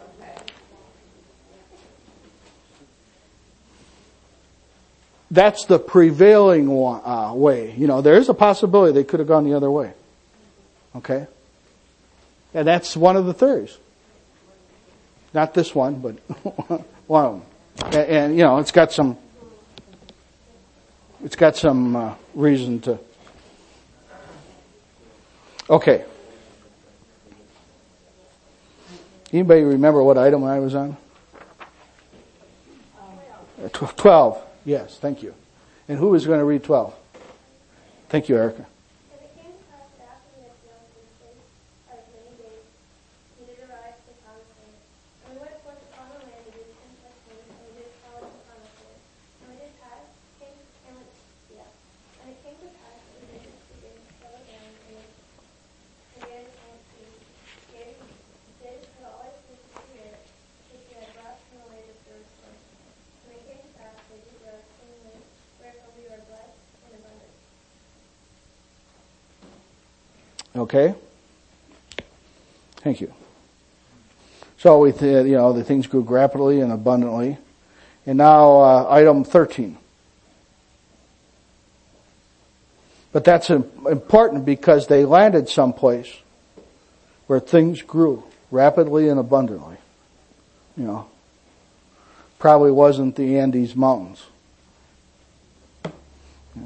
That's the prevailing way. You know, there is a possibility they could have gone the other way. Okay? And that's one of the theories. Not this one, but one of them. And you know, it's got some reason to. Okay. Anybody remember what item I was on? 12. Yes, thank you. And who is going to read 12? Thank you, Erica. And it came to pass that after we had sailed through the space of many days, we did arise to Okay? Thank you. So the things grew rapidly and abundantly. And now item 13. But that's important because they landed someplace where things grew rapidly and abundantly. Probably wasn't the Andes Mountains. Yeah.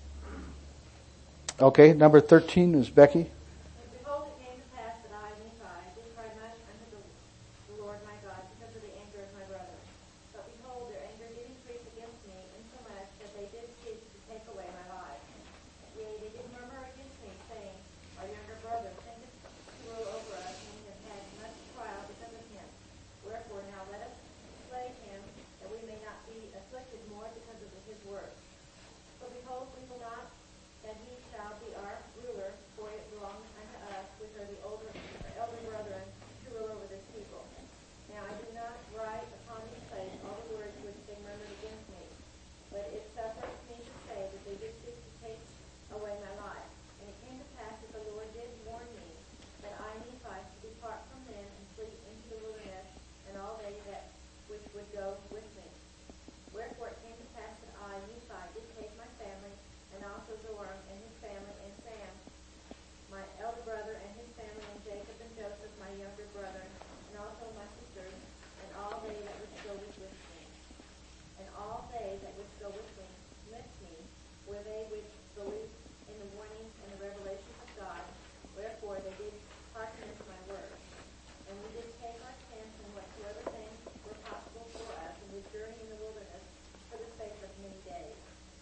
Okay, number 13 is Becky. And behold, it came to pass that I, Nephi, did cry much unto the Lord my God because of the anger of my brethren. But behold, their anger did increase against me, insomuch that they did seek to take away my life. Yea, they did murmur against me, saying, Our younger brother thinketh to rule over us, and we have had much trial because of him. Wherefore now let us slay him, that we may not be afflicted more because of his works. For behold, we will not that he shall be our ruler, for it belongs unto us, which are the elder brethren, to rule over this people. Now I do not write upon this place all the words which they murmured against me, but it suffereth me to say that they did seek to take away my life. And it came to pass that the Lord did warn me that I, Nephi, should depart from them and flee into the wilderness, and all they that which would go with me. Wherefore it came to pass that I, Nephi, did take my family, and also Joram and his family, and Sam, my elder brother, and his family, and Jacob and Joseph, my younger brother, and also my sisters, and all they that would go with me. And all they that would go with me were they which believed in the warnings and the revelations of God. Wherefore they did hearken unto my words. And we did take our tents and whatsoever things were possible for us, and did journey in the wilderness for the space of many days.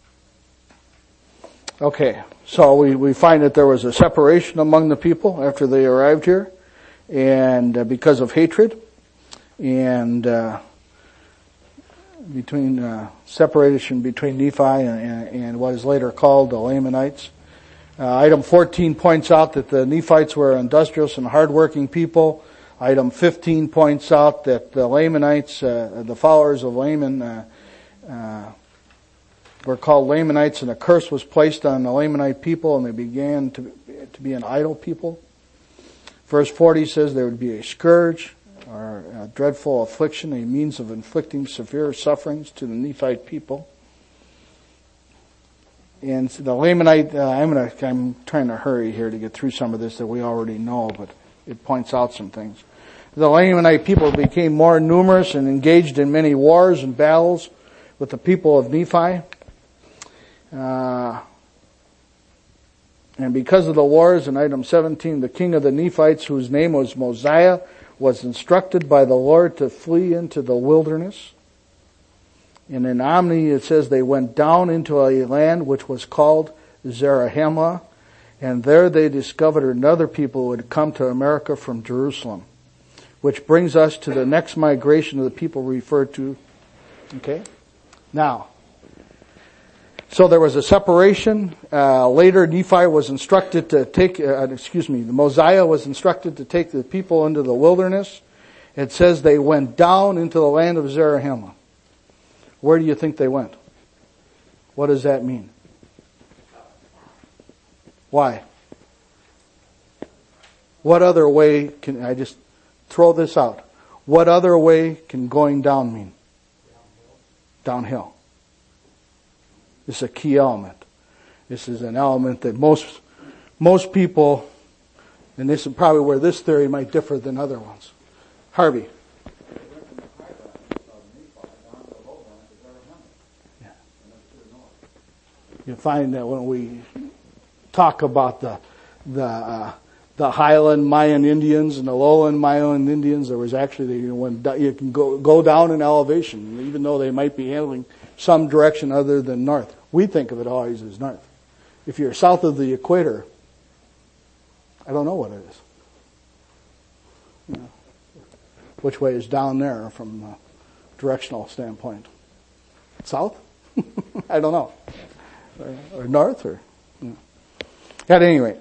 Okay, so we find that there was a separation among the people after they arrived here, and because of hatred, and separation between Nephi and what is later called the Lamanites. Item 14 points out that the Nephites were industrious and hardworking people. Item 15 points out that the Lamanites, the followers of Laman, were called Lamanites, and a curse was placed on the Lamanite people, and they began to be an idol people. Verse 40 says there would be a scourge or a dreadful affliction, a means of inflicting severe sufferings to the Nephite people. And the Lamanite, I'm trying to hurry here to get through some of this that we already know, but it points out some things. The Lamanite people became more numerous and engaged in many wars and battles with the people of Nephi. And because of the wars, in item 17, the king of the Nephites, whose name was Mosiah, was instructed by the Lord to flee into the wilderness. And in Omni it says they went down into a land which was called Zarahemla, and there they discovered another people who had come to America from Jerusalem, which brings us to the next migration of the people referred to. Okay? Now, so there was a separation. Later, Nephi was instructed to Mosiah was instructed to take the people into the wilderness. It says they went down into the land of Zarahemla. Where do you think they went? What does that mean? Why? What other way can, I just throw this out. What other way can going down mean? Downhill. This is a key element. This is an element that most people, and this is probably where this theory might differ than other ones. Harvey. You find that when we talk about the highland Mayan Indians and the lowland Mayan Indians, there was actually you can go down in elevation, even though they might be handling some direction other than north. We think of it always as north. If you're south of the equator, I don't know what it is. You know, which way is down there from a directional standpoint? South? I don't know. Or north, or at any rate.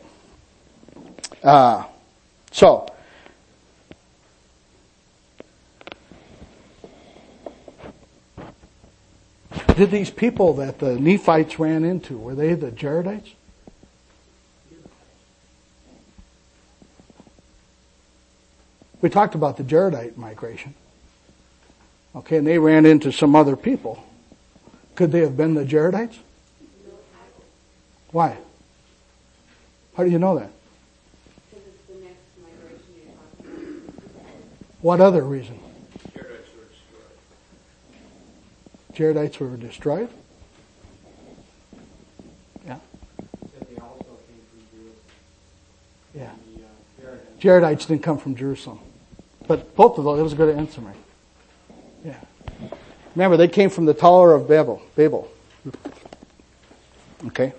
So did these people that the Nephites ran into, were they the Jaredites? We talked about the Jaredite migration. Okay, and they ran into some other people. Could they have been the Jaredites? Why? How do you know that? Because it's the next migration you're talking about. What other reason? Jaredites were destroyed. Jaredites were destroyed? Yeah. Said they also came from Jerusalem. Yeah. The Jaredites didn't come from Jerusalem. But both of those, it was a good answer, Mike. Yeah. Remember, they came from the Tower of Babel. Okay.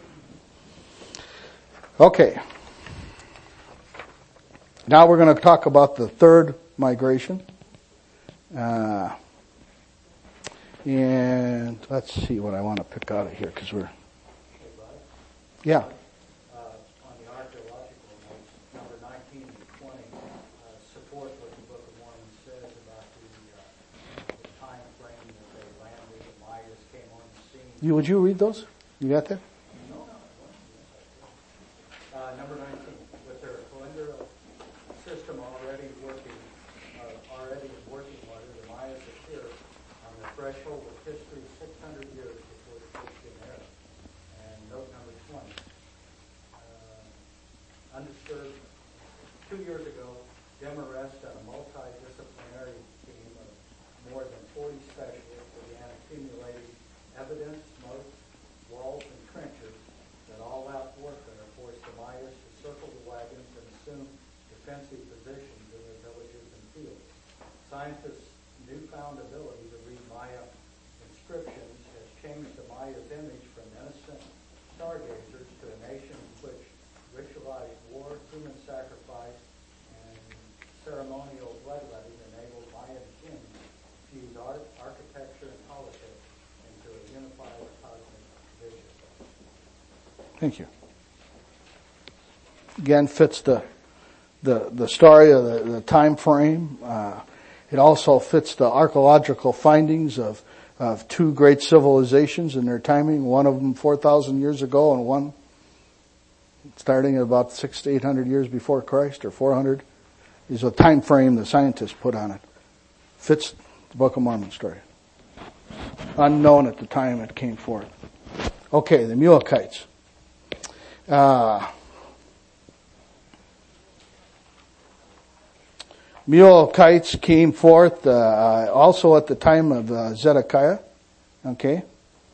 Okay. Now we're going to talk about the third migration. And let's see what I want to pick out of here because we're... Yeah. On the archaeological notes, number 19 and 20, support what the Book of Mormon says about the time frame that they landed. The Mayas came on the scene. Would you read those? You got that? Number 19, with their calendar system already in working order, the Mayas appear on the threshold of history 600 years before the Christian era. And note number 20. Undisturbed, 2 years ago, Demarest and a multidisciplinary team of more than 40 specialists began accumulating evidence, notes, walls, and trenches that all-out warfare forced the Mayas to circle the wagons and assume defensive positions in their villages and fields. Scientists' newfound ability to read Maya inscriptions has changed the Maya's image from innocent stargazers to a nation which ritualized war, human sacrifice, and ceremonial bloodletting enabled Mayan kings to fuse art, architecture, and politics into a unified cosmic vision. Thank you. Again, fits the story of the time frame. It also fits the archaeological findings of two great civilizations in their timing. One of them 4,000 years ago, and one starting at about 600 to 800 years before Christ, or 400, is a time frame the scientists put on it. Fits the Book of Mormon story. Unknown at the time it came forth. Okay, the Mulekites. Mulekites came forth also at the time of Zedekiah. Okay.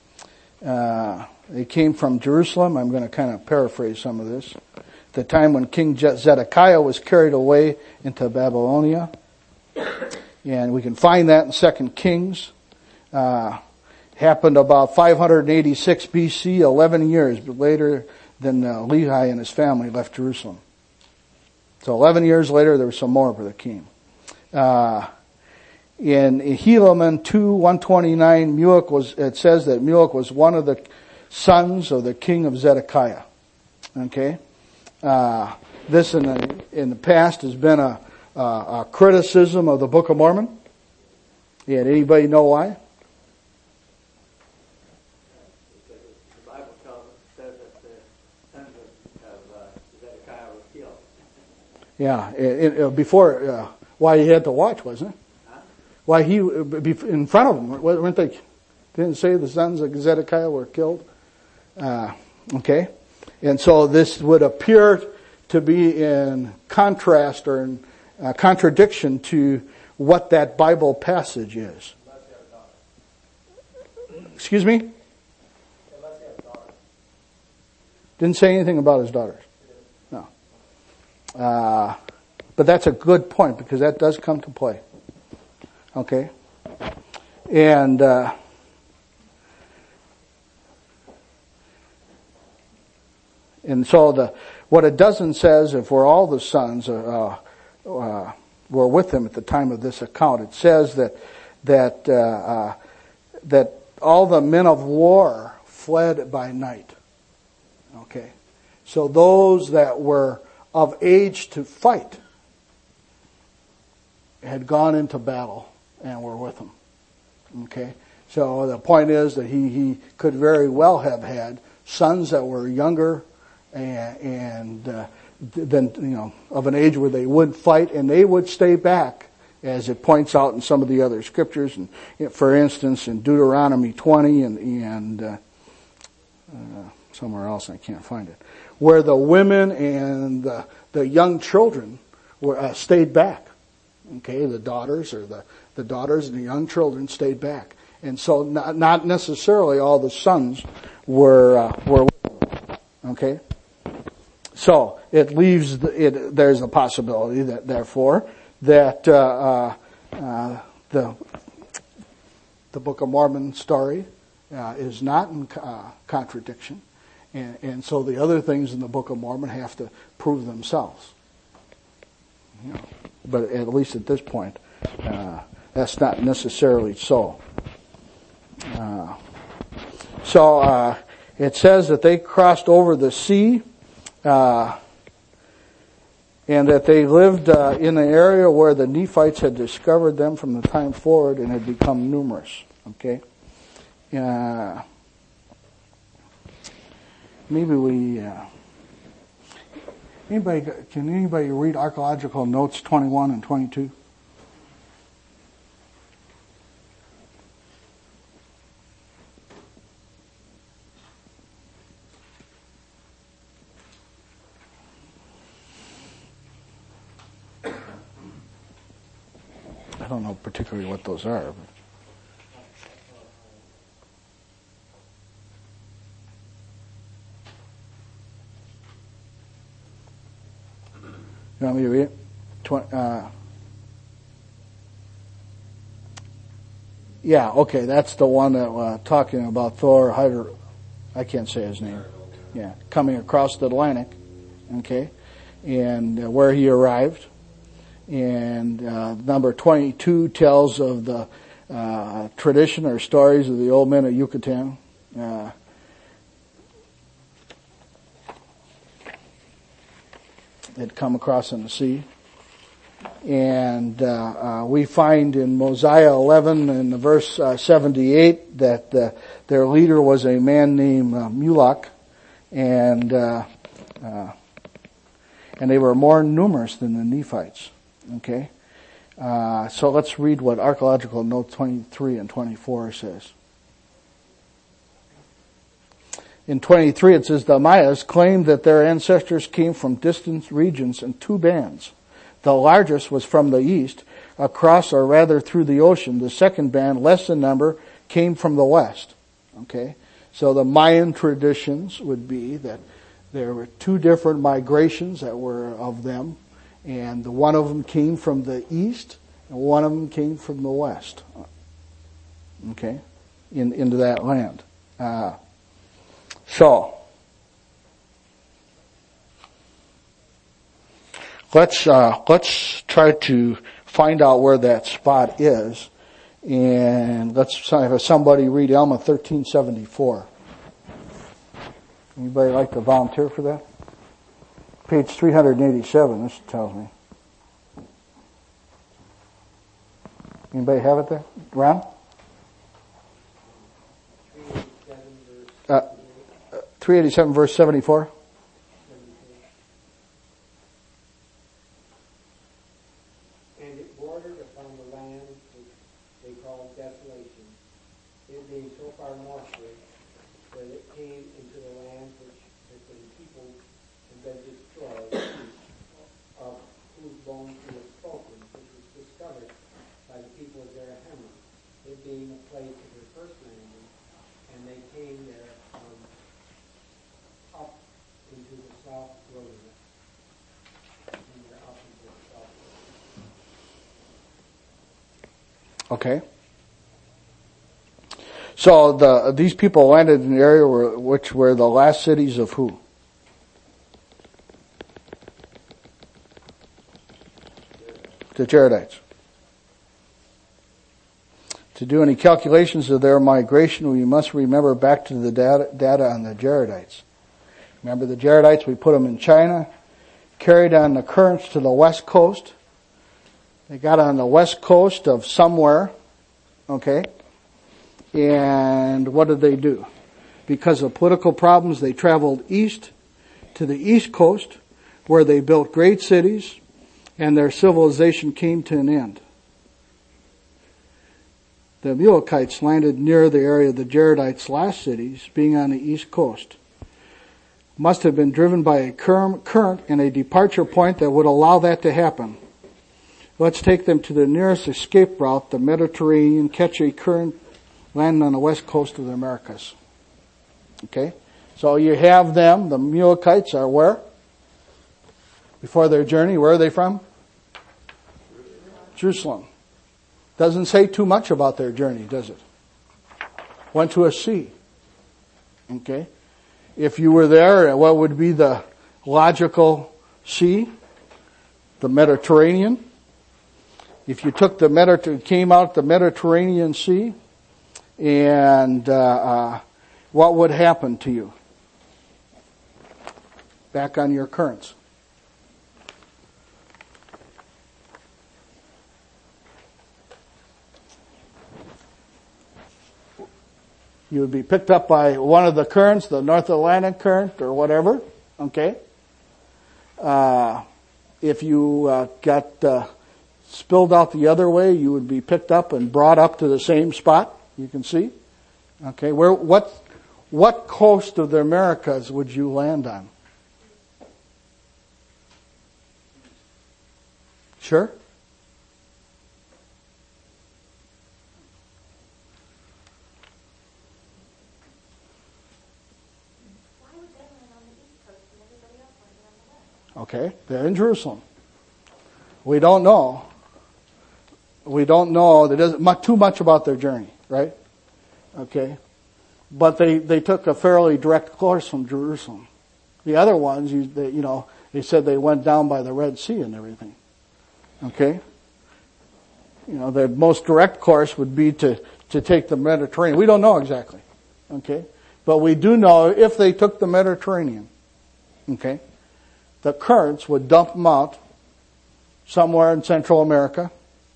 They came from Jerusalem. I'm going to kind of paraphrase some of this. At the time when King Zedekiah was carried away into Babylonia. And we can find that in 2 Kings. Happened about 586 BC, 11 years later than Lehi and his family left Jerusalem. So 11 years later, there were some more that came. In Helaman 2:129, it says that Mulek was one of the sons of the king of Zedekiah. Okay? This in the past has been a criticism of the Book of Mormon. Yeah, anybody know why? The Bible says that the sons of Zedekiah were killed. Yeah, before, why he had to watch, wasn't it? Huh? Why he, in front of him, weren't they, didn't say the sons of Zedekiah were killed? Okay. And so this would appear to be in contrast or in contradiction to what that Bible passage is. Excuse me? Didn't say anything about his daughters. No. But that's a good point because that does come to play. Okay? And so what it doesn't says, if we're all the sons were with him at the time of this account, it says that all the men of war fled by night. Okay, so those that were of age to fight had gone into battle and were with him. Okay, so the point is that he could very well have had sons that were younger and of an age where they would fight, and they would stay back, as it points out in some of the other scriptures. And for instance, in Deuteronomy 20 and somewhere else, I can't find it, where the women and the young children stayed back. Okay, the daughters and the young children stayed back, and so not necessarily all the sons were. Okay, so it leaves there's a possibility that therefore that the Book of Mormon story is not in contradiction, and so the other things in the Book of Mormon have to prove themselves. But at least at this point, that's not necessarily so. It says that they crossed over the sea, and that they lived in an area where the Nephites had discovered them from the time forward and had become numerous. Okay, Can anybody read Archaeological Notes 21 and 22? I don't know particularly what those are. But. You want me to read it? Yeah, okay, that's the one that talking about Thor Hydro. I can't say his name. Yeah, coming across the Atlantic, okay, and where he arrived. And number 22 tells of the tradition or stories of the old men of Yucatan. They'd come across in the sea. And we find in Mosiah 11 in the verse 78 that their leader was a man named Mulak, and they were more numerous than the Nephites. Okay, so let's read what Archaeological Note 23 and 24 says. In 23 it says, the Mayas claimed that their ancestors came from distant regions in two bands. The largest was from the east, across or rather through the ocean. The second band, less in number, came from the west. Okay, so the Mayan traditions would be that there were two different migrations that were of them, and one of them came from the east, and one of them came from the west. Okay, into that land. So let's try to find out where that spot is, and let's have somebody read Alma 1374. Anybody like to volunteer for that? Page 387. This tells me. Anybody have it there? Ron? 387 verse 74. And it bordered upon the land which they called Desolation, it being so far northward that it came into the land which had been peopled and been destroyed, of whose bones he was spoken, which was discovered by the people of Zarahemla, it being a place of their first landing, and they came there up into the south wilderness. Okay. So these people landed in an area which were the last cities of who? The Jaredites. To do any calculations of their migration, we must remember back to the data on the Jaredites. Remember the Jaredites, we put them in China, carried on the currents to the west coast. They got on the west coast of somewhere, okay? And what did they do? Because of political problems, they traveled east to the east coast, where they built great cities, and their civilization came to an end. The Amalekites landed near the area of the Jaredites' last cities, being on the east coast. Must have been driven by a current and a departure point that would allow that to happen. Let's take them to the nearest escape route, the Mediterranean, catch a current, land on the west coast of the Americas. Okay? So you have them, the Amalekites are where? Before their journey, where are they from? Jerusalem. Doesn't say too much about their journey, does it? Went to a sea. Okay? If you were there, what would be the logical sea? The Mediterranean. If you took came out the Mediterranean Sea, and what would happen to you? Back on your currents. You would be picked up by one of the currents, the North Atlantic current or whatever, okay? If you got spilled out the other way, you would be picked up and brought up to the same spot, you can see. Okay, what coast of the Americas would you land on? Sure? Okay, they're in Jerusalem. We don't know. There isn't too much about their journey, right? Okay. But they took a fairly direct course from Jerusalem. The other ones, they said they went down by the Red Sea and everything. Okay. Their most direct course would be to take the Mediterranean. We don't know exactly. Okay. But we do know if they took the Mediterranean, okay, the currents would dump them out somewhere in Central America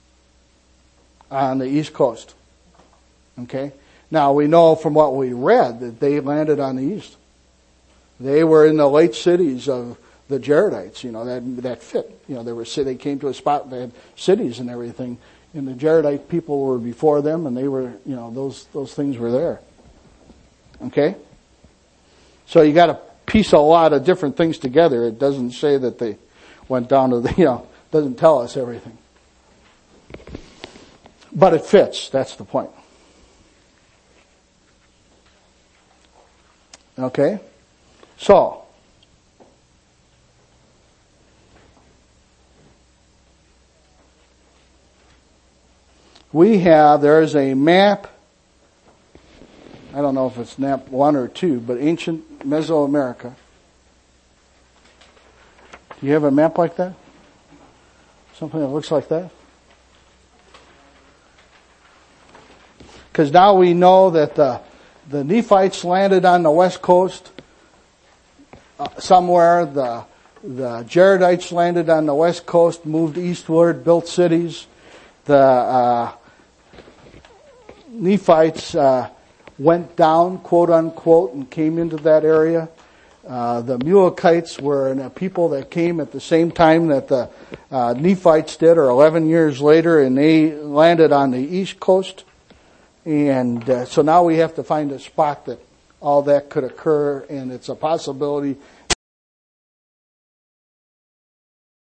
on the East Coast. Okay? Now, we know from what we read that they landed on the east. They were in the late cities of the Jaredites, that fit. They came to a spot, they had cities and everything, and the Jaredite people were before them, and they were, those things were there. Okay? So you got to piece a lot of different things together. It doesn't say that they went down to the, doesn't tell us everything. But it fits. That's the point. Okay? So, there's a map. I don't know if it's map 1 or 2, but ancient Mesoamerica. Do you have a map like that? Something that looks like that? Because now we know that the Nephites landed on the west coast somewhere. The Jaredites landed on the west coast, moved eastward, built cities. The Nephites went down, quote unquote, and came into that area. The Amalekites were a people that came at the same time that the Nephites did, or 11 years later, and they landed on the east coast. And so now we have to find a spot that all that could occur, and it's a possibility